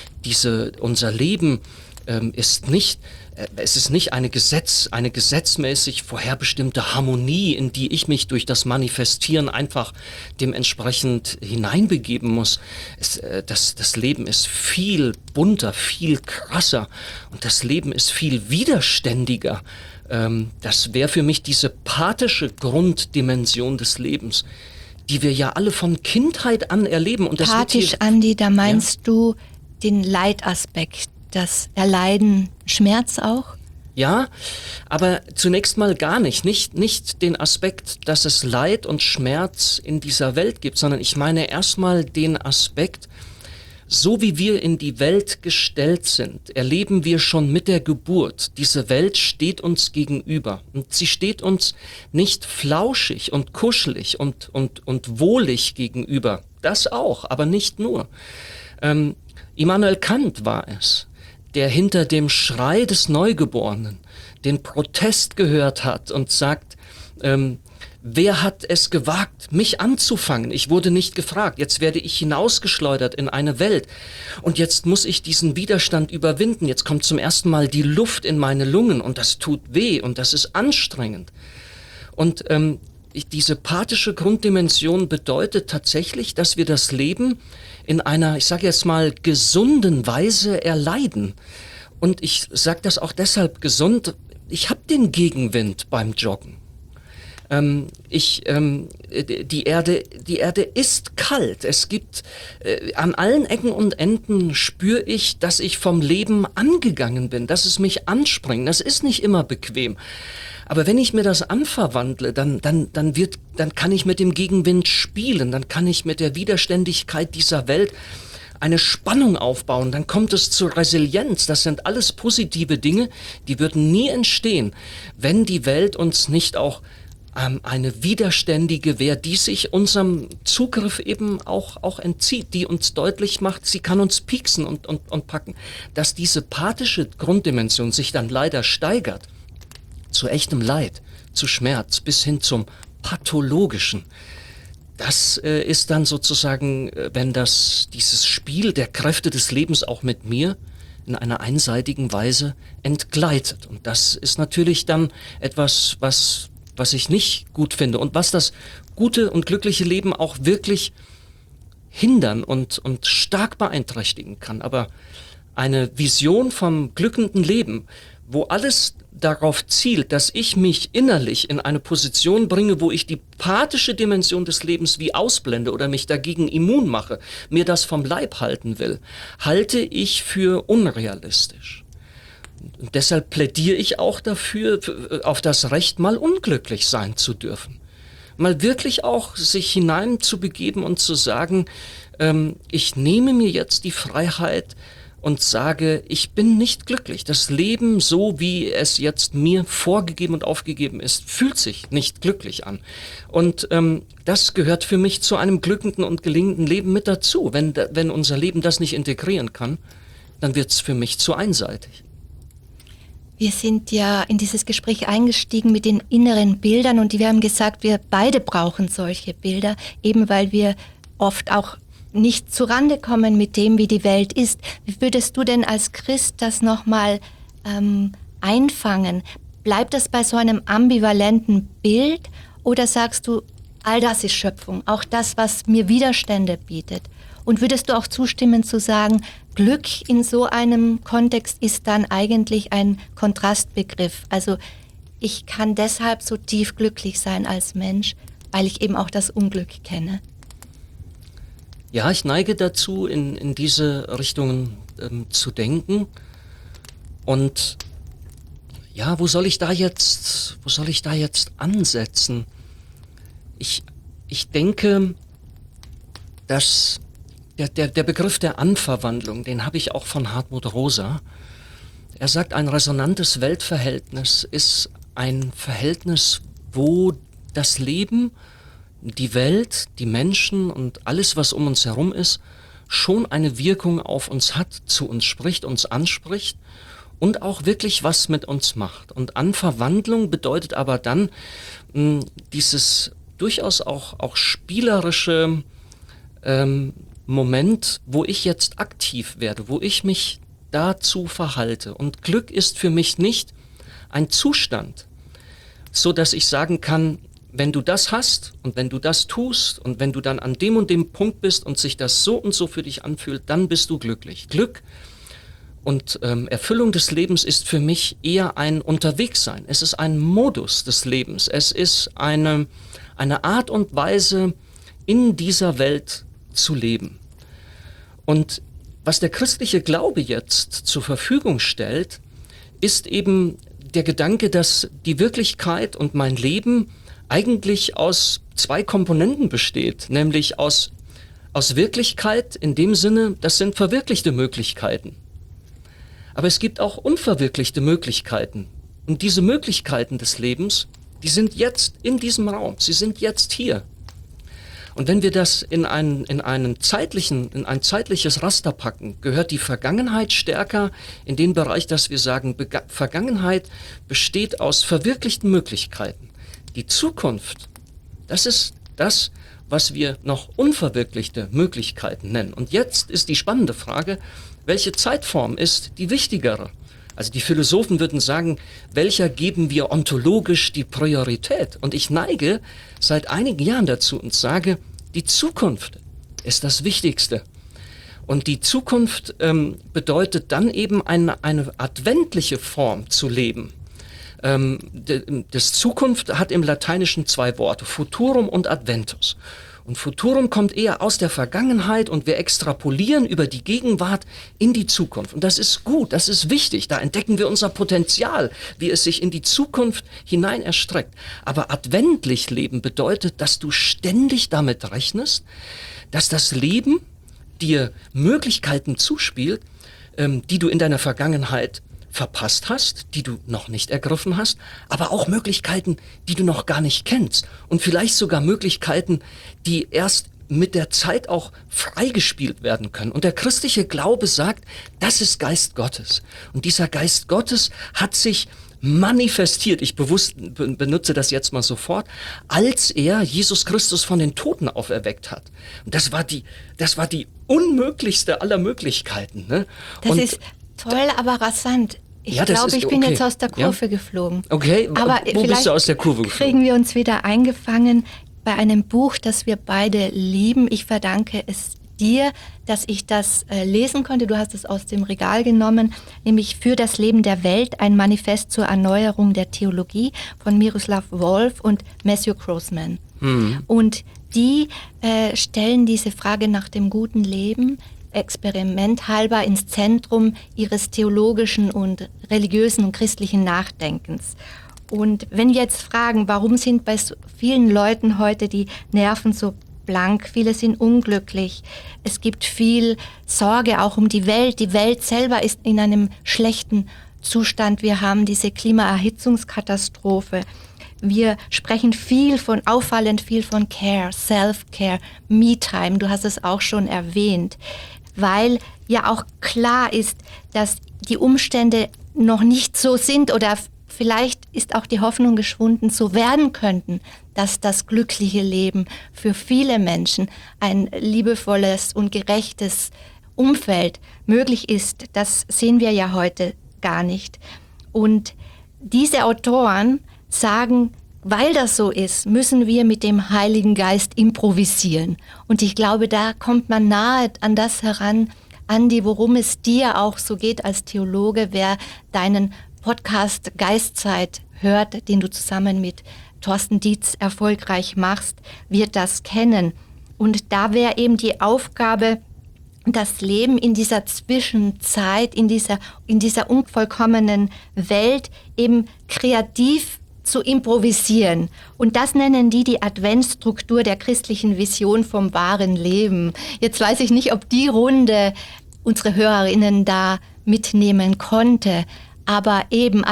Unser Leben ist nicht eine gesetzmäßig vorherbestimmte Harmonie, in die ich mich durch das Manifestieren einfach dementsprechend hineinbegeben muss. Das Leben ist viel bunter, viel krasser und das Leben ist viel widerständiger. Das wäre für mich diese pathische Grunddimension des Lebens, die wir ja alle von Kindheit an erleben. Und das Pathisch, Andi, da meinst du den Leidaspekt, das Erleiden, Schmerz auch? Ja, aber zunächst mal gar nicht. Nicht den Aspekt, dass es Leid und Schmerz in dieser Welt gibt, sondern ich meine erstmal den Aspekt, so wie wir in die Welt gestellt sind, erleben wir schon mit der Geburt. Diese Welt steht uns gegenüber und sie steht uns nicht flauschig und kuschelig und wohlig gegenüber. Das auch, aber nicht nur. Immanuel Kant war es, der hinter dem Schrei des Neugeborenen den Protest gehört hat und sagt, wer hat es gewagt, mich anzufangen? Ich wurde nicht gefragt. Jetzt werde ich hinausgeschleudert in eine Welt. Und jetzt muss ich diesen Widerstand überwinden. Jetzt kommt zum ersten Mal die Luft in meine Lungen und das tut weh und das ist anstrengend. Und diese pathische Grunddimension bedeutet tatsächlich, dass wir das Leben in einer, ich sage jetzt mal, gesunden Weise erleiden. Und ich sage das auch deshalb gesund, ich habe den Gegenwind beim Joggen. Die Erde ist kalt. Es gibt an allen Ecken und Enden spüre ich, dass ich vom Leben angegangen bin, dass es mich anspringt. Das ist nicht immer bequem. Aber wenn ich mir das anverwandle, dann kann ich mit dem Gegenwind spielen, dann kann ich mit der Widerständigkeit dieser Welt eine Spannung aufbauen, dann kommt es zur Resilienz. Das sind alles positive Dinge, die würden nie entstehen, wenn die Welt uns nicht auch eine widerständige Wehr, die sich unserem Zugriff eben auch entzieht, die uns deutlich macht, sie kann uns pieksen und packen. Dass diese pathische Grunddimension sich dann leider steigert, zu echtem Leid, zu Schmerz, bis hin zum Pathologischen. Das ist dann sozusagen, wenn dieses Spiel der Kräfte des Lebens auch mit mir in einer einseitigen Weise entgleitet. Und das ist natürlich dann etwas, was ich nicht gut finde und was das gute und glückliche Leben auch wirklich hindern und stark beeinträchtigen kann. Aber eine Vision vom glückenden Leben, wo alles darauf zielt, dass ich mich innerlich in eine Position bringe, wo ich die pathische Dimension des Lebens wie ausblende oder mich dagegen immun mache, mir das vom Leib halten will, halte ich für unrealistisch. Und deshalb plädiere ich auch dafür, auf das Recht, mal unglücklich sein zu dürfen. Mal wirklich auch sich hineinzubegeben und zu sagen, ich nehme mir jetzt die Freiheit und sage, ich bin nicht glücklich. Das Leben, so wie es jetzt mir vorgegeben und aufgegeben ist, fühlt sich nicht glücklich an. Und das gehört für mich zu einem glückenden und gelingenden Leben mit dazu. Wenn unser Leben das nicht integrieren kann, dann wird es für mich zu einseitig. Wir sind ja in dieses Gespräch eingestiegen mit den inneren Bildern und wir haben gesagt, wir beide brauchen solche Bilder, eben weil wir oft auch nicht zurande kommen mit dem, wie die Welt ist. Wie würdest du denn als Christ das nochmal einfangen? Bleibt das bei so einem ambivalenten Bild oder sagst du, all das ist Schöpfung, auch das, was mir Widerstände bietet? Und würdest du auch zustimmen zu sagen, Glück in so einem Kontext ist dann eigentlich ein Kontrastbegriff? Also ich kann deshalb so tief glücklich sein als Mensch, weil ich eben auch das Unglück kenne. Ja, ich neige dazu, in diese Richtungen zu denken. Und ja, wo soll ich da jetzt ansetzen? Ich denke, dass der Begriff der Anverwandlung, den habe ich auch von Hartmut Rosa. Er sagt, ein resonantes Weltverhältnis ist ein Verhältnis, wo das Leben, die Welt, die Menschen und alles, was um uns herum ist, schon eine Wirkung auf uns hat, zu uns spricht, uns anspricht und auch wirklich was mit uns macht. Und Anverwandlung bedeutet aber dann dieses durchaus auch spielerische Moment, wo ich jetzt aktiv werde, wo ich mich dazu verhalte. Und Glück ist für mich nicht ein Zustand, so dass ich sagen kann, wenn du das hast und wenn du das tust und wenn du dann an dem und dem Punkt bist und sich das so und so für dich anfühlt, dann bist du glücklich. Glück und Erfüllung des Lebens ist für mich eher ein Unterwegssein. Es ist ein Modus des Lebens. Es ist eine Art und Weise, in dieser Welt zu leben. Und was der christliche Glaube jetzt zur Verfügung stellt, ist eben der Gedanke, dass die Wirklichkeit und mein Leben eigentlich aus zwei Komponenten besteht, nämlich aus Wirklichkeit in dem Sinne, das sind verwirklichte Möglichkeiten. Aber es gibt auch unverwirklichte Möglichkeiten. Und diese Möglichkeiten des Lebens, die sind jetzt in diesem Raum, sie sind jetzt hier. Und wenn wir das in ein zeitliches Raster packen, gehört die Vergangenheit stärker in den Bereich, dass wir sagen, Vergangenheit besteht aus verwirklichten Möglichkeiten. Die Zukunft, das ist das, was wir noch unverwirklichte Möglichkeiten nennen. Und jetzt ist die spannende Frage, welche Zeitform ist die wichtigere? Also die Philosophen würden sagen, welcher geben wir ontologisch die Priorität? Und ich neige seit einigen Jahren dazu und sage, die Zukunft ist das Wichtigste. Und die Zukunft bedeutet dann eben eine adventliche Form zu leben. Das Zukunft hat im Lateinischen 2 Worte, Futurum und Adventus. Und Futurum kommt eher aus der Vergangenheit und wir extrapolieren über die Gegenwart in die Zukunft. Und das ist gut, das ist wichtig. Da entdecken wir unser Potenzial, wie es sich in die Zukunft hinein erstreckt. Aber adventlich leben bedeutet, dass du ständig damit rechnest, dass das Leben dir Möglichkeiten zuspielt, die du in deiner Vergangenheit verpasst hast, die du noch nicht ergriffen hast, aber auch Möglichkeiten, die du noch gar nicht kennst und vielleicht sogar Möglichkeiten, die erst mit der Zeit auch freigespielt werden können. Und der christliche Glaube sagt, das ist Geist Gottes. Und dieser Geist Gottes hat sich manifestiert, ich benutze das jetzt mal sofort, als er Jesus Christus von den Toten auferweckt hat. Und das war die unmöglichste aller Möglichkeiten. Ne? Das ist toll, aber rasant. Ich glaube, ich bin jetzt aus der Kurve geflogen. Okay, aber wo bist du aus der Kurve geflogen? Kriegen wir uns wieder eingefangen bei einem Buch, das wir beide lieben. Ich verdanke es dir, dass ich das lesen konnte. Du hast es aus dem Regal genommen, nämlich Für das Leben der Welt, ein Manifest zur Erneuerung der Theologie von Miroslav Volf und Matthew Grossman. Und die stellen diese Frage nach dem guten Leben experimenthalber ins Zentrum ihres theologischen und religiösen und christlichen Nachdenkens. Und wenn wir jetzt fragen, warum sind bei so vielen Leuten heute die Nerven so blank, viele sind unglücklich, es gibt viel Sorge auch um die Welt selber ist in einem schlechten Zustand, wir haben diese Klimaerhitzungskatastrophe, wir sprechen auffallend viel von Care, Self-Care, Me-Time, du hast es auch schon erwähnt, weil ja auch klar ist, dass die Umstände noch nicht so sind oder vielleicht ist auch die Hoffnung geschwunden, so werden könnten, dass das glückliche Leben für viele Menschen ein liebevolles und gerechtes Umfeld möglich ist. Das sehen wir ja heute gar nicht. Und diese Autoren sagen, weil das so ist, müssen wir mit dem Heiligen Geist improvisieren. Und ich glaube, da kommt man nahe an das heran, Andi, worum es dir auch so geht als Theologe, wer deinen Podcast Geistzeit hört, den du zusammen mit Thorsten Dietz erfolgreich machst, wird das kennen. Und da wäre eben die Aufgabe, das Leben in dieser Zwischenzeit, in dieser unvollkommenen Welt eben kreativ zu improvisieren. Und das nennen die Adventsstruktur der christlichen Vision vom wahren Leben. Jetzt weiß ich nicht, ob die Runde unsere Hörerinnen da mitnehmen konnte, aber eben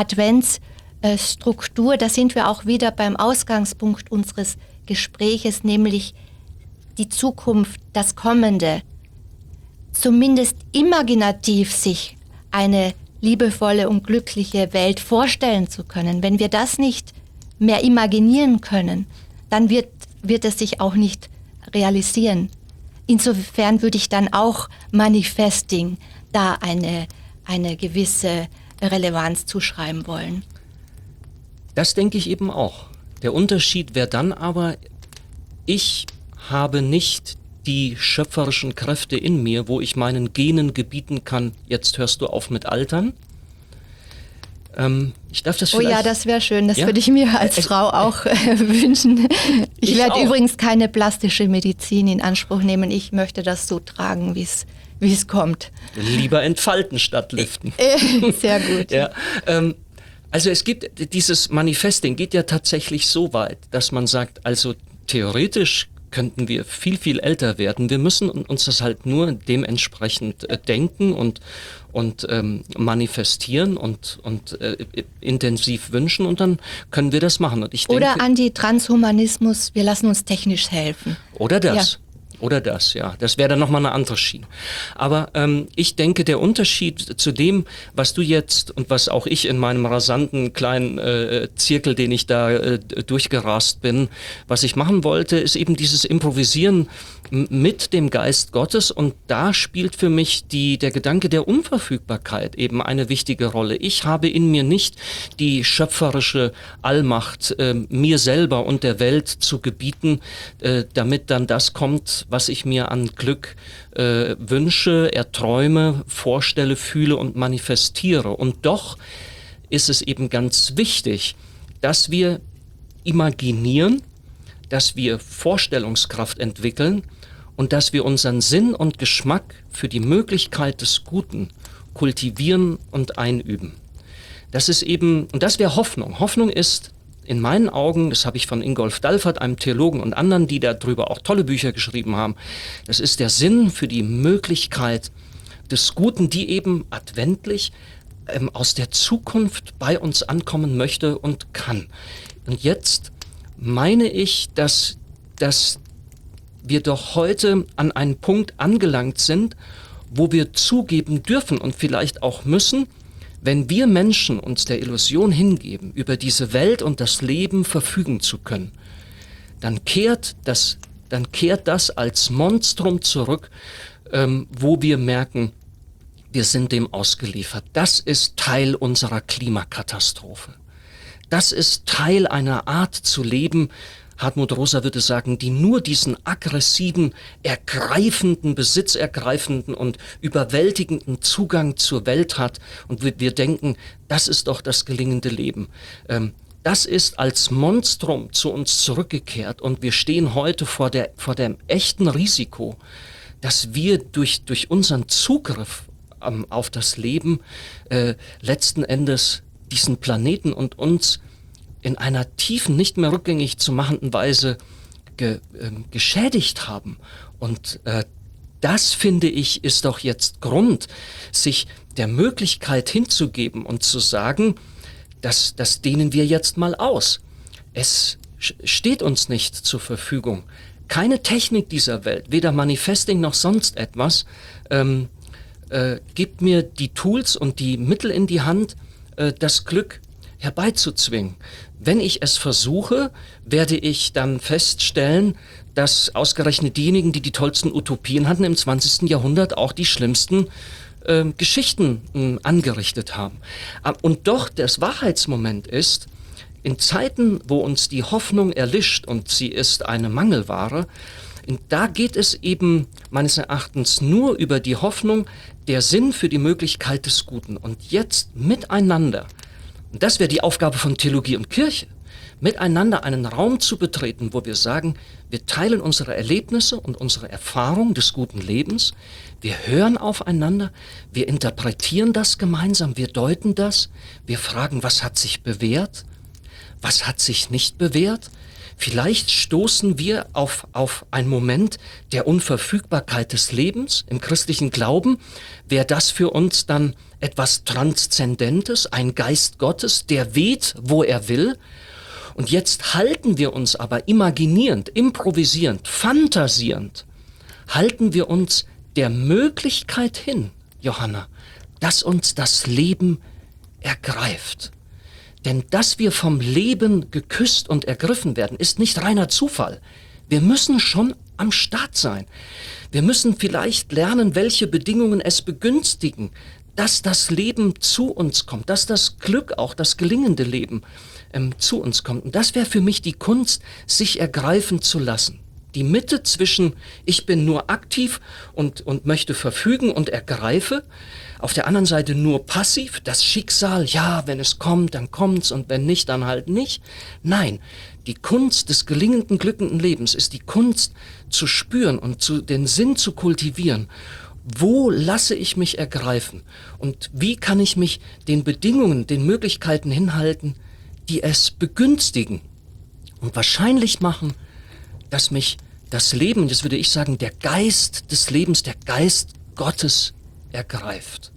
Adventsstruktur, da sind wir auch wieder beim Ausgangspunkt unseres Gespräches, nämlich die Zukunft, das Kommende, zumindest imaginativ sich eine liebevolle und glückliche Welt vorstellen zu können. Wenn wir das nicht mehr imaginieren können, dann wird es sich auch nicht realisieren. Insofern würde ich dann auch Manifesting da eine gewisse Relevanz zuschreiben wollen. Das denke ich eben auch. Der Unterschied wäre dann aber, ich habe nicht die schöpferischen Kräfte in mir, wo ich meinen Genen gebieten kann, jetzt hörst du auf mit Altern. Ich darf das vielleicht... Oh ja, das wäre schön. Das würde ich mir als Frau auch wünschen. Ich werde übrigens keine plastische Medizin in Anspruch nehmen. Ich möchte das so tragen, wie es kommt. Lieber entfalten statt liften. Sehr gut. Ja, also es gibt dieses Manifesting, geht ja tatsächlich so weit, dass man sagt, also theoretisch könnten wir viel, viel älter werden. Wir müssen uns das halt nur dementsprechend denken und manifestieren und intensiv wünschen und dann können wir das machen. Und ich denke, oder Anti-Transhumanismus, wir lassen uns technisch helfen. Oder das. Ja. Oder das, ja. Das wäre dann nochmal eine andere Schiene. Aber ich denke, der Unterschied zu dem, was du jetzt und was auch ich in meinem rasanten kleinen Zirkel, den ich da durchgerast bin, was ich machen wollte, ist eben dieses Improvisieren mit dem Geist Gottes. Und da spielt für mich der Gedanke der Unverfügbarkeit eben eine wichtige Rolle. Ich habe in mir nicht die schöpferische Allmacht, mir selber und der Welt zu gebieten, damit dann das kommt, was ich mir an Glück wünsche, erträume, vorstelle, fühle und manifestiere. Und doch ist es eben ganz wichtig, dass wir imaginieren, dass wir Vorstellungskraft entwickeln und dass wir unseren Sinn und Geschmack für die Möglichkeit des Guten kultivieren und einüben. Das ist eben, und das wäre Hoffnung. Hoffnung ist in meinen Augen, das habe ich von Ingolf Dalfert, einem Theologen und anderen, die darüber auch tolle Bücher geschrieben haben, das ist der Sinn für die Möglichkeit des Guten, die eben adventlich aus der Zukunft bei uns ankommen möchte und kann. Und jetzt meine ich, dass wir doch heute an einen Punkt angelangt sind, wo wir zugeben dürfen und vielleicht auch müssen, wenn wir Menschen uns der Illusion hingeben, über diese Welt und das Leben verfügen zu können, dann kehrt das als Monstrum zurück, wo wir merken, wir sind dem ausgeliefert. Das ist Teil unserer Klimakatastrophe. Das ist Teil einer Art zu leben, Hartmut Rosa würde sagen, die nur diesen aggressiven, ergreifenden, besitzergreifenden und überwältigenden Zugang zur Welt hat. Und wir denken, das ist doch das gelingende Leben. Das ist als Monstrum zu uns zurückgekehrt und wir stehen heute vor dem echten Risiko, dass wir durch unseren Zugriff auf das Leben letzten Endes diesen Planeten und uns in einer tiefen, nicht mehr rückgängig zu machenden Weise geschädigt haben. Und das, finde ich, ist doch jetzt Grund, sich der Möglichkeit hinzugeben und zu sagen, das dehnen wir jetzt mal aus. Es steht uns nicht zur Verfügung. Keine Technik dieser Welt, weder Manifesting noch sonst etwas, gibt mir die Tools und die Mittel in die Hand, das Glück herbeizuzwingen. Wenn ich es versuche, werde ich dann feststellen, dass ausgerechnet diejenigen, die die tollsten Utopien hatten im 20. Jahrhundert, auch die schlimmsten Geschichten angerichtet haben. Und doch das Wahrheitsmoment ist, in Zeiten, wo uns die Hoffnung erlischt und sie ist eine Mangelware, da geht es eben meines Erachtens nur über die Hoffnung, der Sinn für die Möglichkeit des Guten. Und jetzt miteinander, und das wäre die Aufgabe von Theologie und Kirche, miteinander einen Raum zu betreten, wo wir sagen, wir teilen unsere Erlebnisse und unsere Erfahrung des guten Lebens, wir hören aufeinander, wir interpretieren das gemeinsam, wir deuten das, wir fragen, was hat sich bewährt, was hat sich nicht bewährt. Vielleicht stoßen wir auf einen Moment der Unverfügbarkeit des Lebens. Im christlichen Glauben wäre das für uns dann etwas Transzendentes, ein Geist Gottes, der weht, wo er will. Und jetzt halten wir uns aber imaginierend, improvisierend, fantasierend, halten wir uns der Möglichkeit hin, Johanna, dass uns das Leben ergreift. Denn dass wir vom Leben geküsst und ergriffen werden, ist nicht reiner Zufall. Wir müssen schon am Start sein. Wir müssen vielleicht lernen, welche Bedingungen es begünstigen, dass das Leben zu uns kommt, dass das Glück, auch das gelingende Leben zu uns kommt. Und das wäre für mich die Kunst, sich ergreifen zu lassen. Die Mitte zwischen ich bin nur aktiv und möchte verfügen und ergreife, auf der anderen Seite nur passiv, das Schicksal, ja, wenn es kommt, dann kommt's und wenn nicht, dann halt nicht. Nein, die Kunst des gelingenden, glückenden Lebens ist die Kunst zu spüren und den Sinn zu kultivieren. Wo lasse ich mich ergreifen und wie kann ich mich den Bedingungen, den Möglichkeiten hinhalten, die es begünstigen und wahrscheinlich machen, dass mich das Leben, das würde ich sagen, der Geist des Lebens, der Geist Gottes ergreift.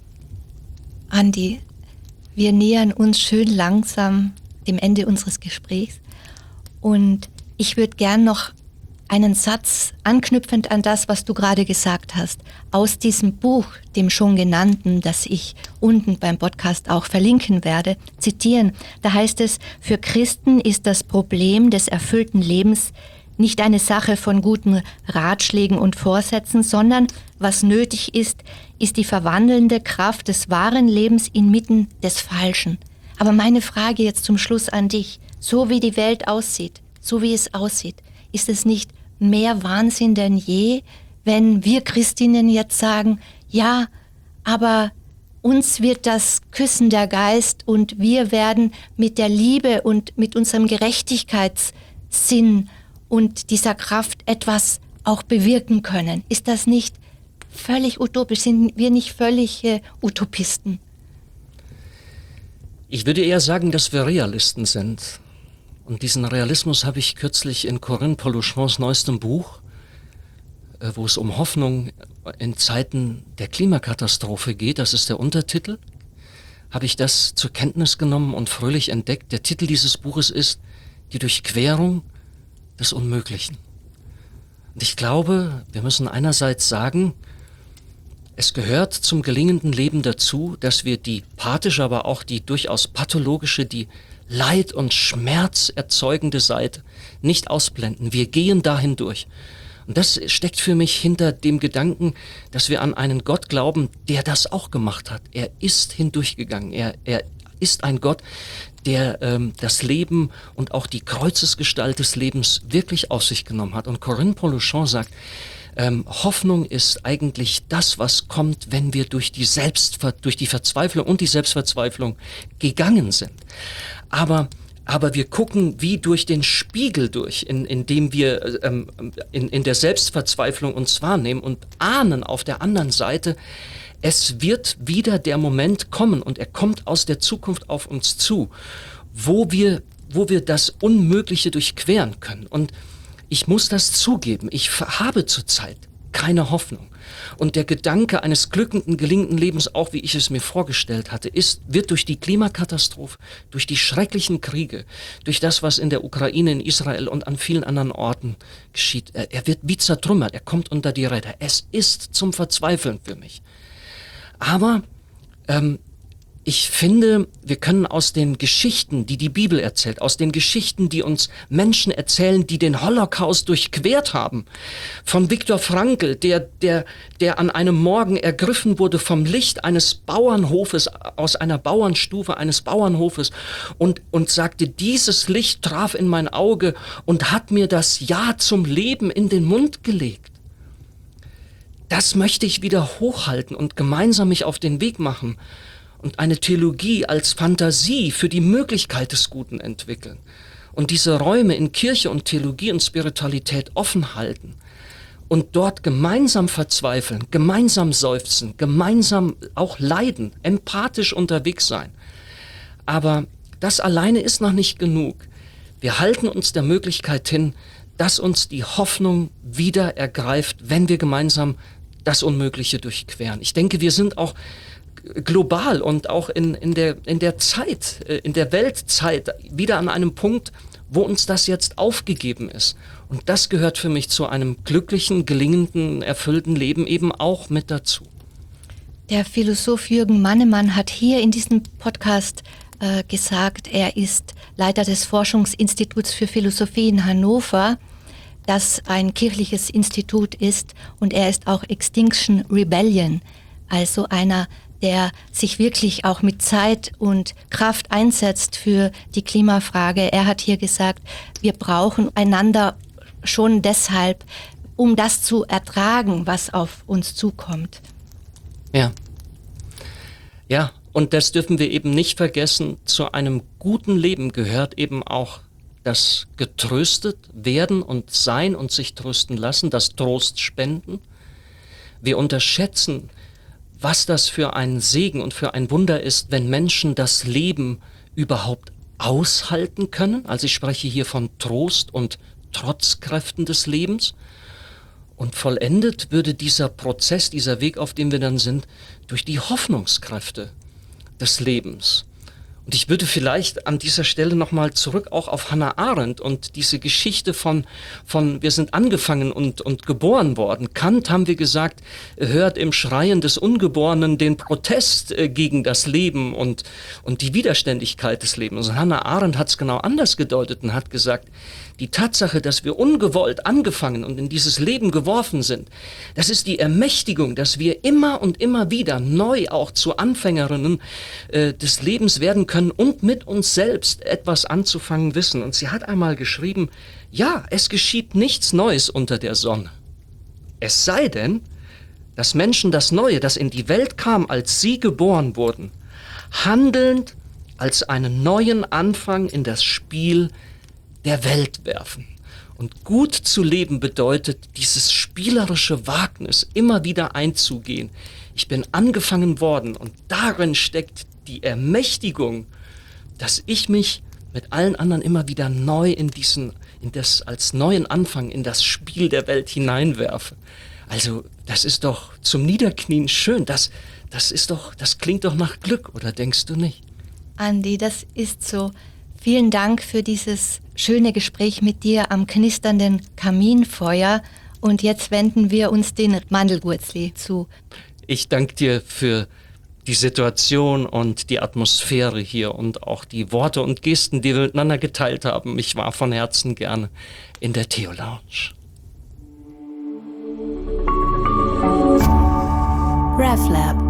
Andi, wir nähern uns schön langsam dem Ende unseres Gesprächs und ich würde gern noch einen Satz anknüpfend an das, was du gerade gesagt hast, aus diesem Buch, dem schon genannten, das ich unten beim Podcast auch verlinken werde, zitieren. Da heißt es, für Christen ist das Problem des erfüllten Lebens nicht eine Sache von guten Ratschlägen und Vorsätzen, sondern was nötig ist, ist die verwandelnde Kraft des wahren Lebens inmitten des Falschen. Aber meine Frage jetzt zum Schluss an dich, so wie die Welt aussieht, so wie es aussieht, ist es nicht mehr Wahnsinn denn je, wenn wir Christinnen jetzt sagen, ja, aber uns wird das küssen der Geist und wir werden mit der Liebe und mit unserem Gerechtigkeitssinn und dieser Kraft etwas auch bewirken können. Ist das nicht völlig utopisch? Sind wir nicht völlige Utopisten? Ich würde eher sagen, dass wir Realisten sind. Und diesen Realismus habe ich kürzlich in Corinne Polochons neuestem Buch, wo es um Hoffnung in Zeiten der Klimakatastrophe geht, das ist der Untertitel, habe ich das zur Kenntnis genommen und fröhlich entdeckt. Der Titel dieses Buches ist Die Durchquerung des Unmöglichen. Und ich glaube, wir müssen einerseits sagen, es gehört zum gelingenden Leben dazu, dass wir die pathische, aber auch die durchaus pathologische, die Leid- und Schmerz erzeugende Seite nicht ausblenden. Wir gehen da hindurch. Und das steckt für mich hinter dem Gedanken, dass wir an einen Gott glauben, der das auch gemacht hat. Er ist hindurchgegangen. Er ist ein Gott, der das Leben und auch die Kreuzesgestalt des Lebens wirklich auf sich genommen hat. Und Corinne Polochon sagt, Hoffnung ist eigentlich das, was kommt, wenn wir durch die Verzweiflung und die Selbstverzweiflung gegangen sind. Aber wir gucken wie durch den Spiegel durch, indem wir in der Selbstverzweiflung uns wahrnehmen und ahnen auf der anderen Seite, es wird wieder der Moment kommen und er kommt aus der Zukunft auf uns zu, wo wir das Unmögliche durchqueren können. Und ich muss das zugeben, ich habe zurzeit keine Hoffnung. Und der Gedanke eines glückenden, gelingenden Lebens, auch wie ich es mir vorgestellt hatte, wird durch die Klimakatastrophe, durch die schrecklichen Kriege, durch das, was in der Ukraine, in Israel und an vielen anderen Orten geschieht, er wird wie zertrümmert, er kommt unter die Räder. Es ist zum Verzweifeln für mich. Aber ich finde, wir können aus den Geschichten, die die Bibel erzählt, aus den Geschichten, die uns Menschen erzählen, die den Holocaust durchquert haben, von Viktor Frankl, der an einem Morgen ergriffen wurde vom Licht eines Bauernhofes, aus einer Bauernstufe eines Bauernhofes und sagte, dieses Licht traf in mein Auge und hat mir das Ja zum Leben in den Mund gelegt. Das möchte ich wieder hochhalten und gemeinsam mich auf den Weg machen und eine Theologie als Fantasie für die Möglichkeit des Guten entwickeln und diese Räume in Kirche und Theologie und Spiritualität offen halten und dort gemeinsam verzweifeln, gemeinsam seufzen, gemeinsam auch leiden, empathisch unterwegs sein. Aber das alleine ist noch nicht genug. Wir halten uns der Möglichkeit hin, dass uns die Hoffnung wieder ergreift, wenn wir gemeinsam das Unmögliche durchqueren. Ich denke, wir sind auch global und auch in der Zeit, in der Weltzeit wieder an einem Punkt, wo uns das jetzt aufgegeben ist. Und das gehört für mich zu einem glücklichen, gelingenden, erfüllten Leben eben auch mit dazu. Der Philosoph Jürgen Mannemann hat hier in diesem Podcast gesagt, er ist Leiter des Forschungsinstituts für Philosophie in Hannover, das ein kirchliches Institut ist, und er ist auch Extinction Rebellion, also einer, der sich wirklich auch mit Zeit und Kraft einsetzt für die Klimafrage. Er hat hier gesagt, wir brauchen einander schon deshalb, um das zu ertragen, was auf uns zukommt. Ja. Ja, und das dürfen wir eben nicht vergessen. Zu einem guten Leben gehört eben auch das getröstet werden und sein und sich trösten lassen, das Trost spenden. Wir unterschätzen, was das für ein Segen und für ein Wunder ist, wenn Menschen das Leben überhaupt aushalten können. Also ich spreche hier von Trost und Trotzkräften des Lebens. Und vollendet würde dieser Prozess, dieser Weg, auf dem wir dann sind, durch die Hoffnungskräfte des Lebens. Und ich würde vielleicht an dieser Stelle nochmal zurück auch auf Hannah Arendt und diese Geschichte von wir sind angefangen und geboren worden. Kant, haben wir gesagt, hört im Schreien des Ungeborenen den Protest gegen das Leben und die Widerständigkeit des Lebens. Und Hannah Arendt hat es genau anders gedeutet und hat gesagt, die Tatsache, dass wir ungewollt angefangen und in dieses Leben geworfen sind, das ist die Ermächtigung, dass wir immer und immer wieder neu auch zu Anfängerinnen des Lebens werden können und mit uns selbst etwas anzufangen wissen. Und sie hat einmal geschrieben, ja, es geschieht nichts Neues unter der Sonne. Es sei denn, dass Menschen das Neue, das in die Welt kam, als sie geboren wurden, handelnd als einen neuen Anfang in das Spiel der Welt werfen. Und gut zu leben bedeutet, dieses spielerische Wagnis immer wieder einzugehen. Ich bin angefangen worden und darin steckt die Ermächtigung, dass ich mich mit allen anderen immer wieder neu als neuen Anfang in das Spiel der Welt hineinwerfe. Also, das ist doch zum Niederknien schön. Das klingt doch nach Glück, oder denkst du nicht? Andi, das ist so. Vielen Dank für dieses schöne Gespräch mit dir am knisternden Kaminfeuer. Und jetzt wenden wir uns den Mandelgurzli zu. Ich danke dir für die Situation und die Atmosphäre hier und auch die Worte und Gesten, die wir miteinander geteilt haben. Ich war von Herzen gerne in der Theo-Lounge. RefLab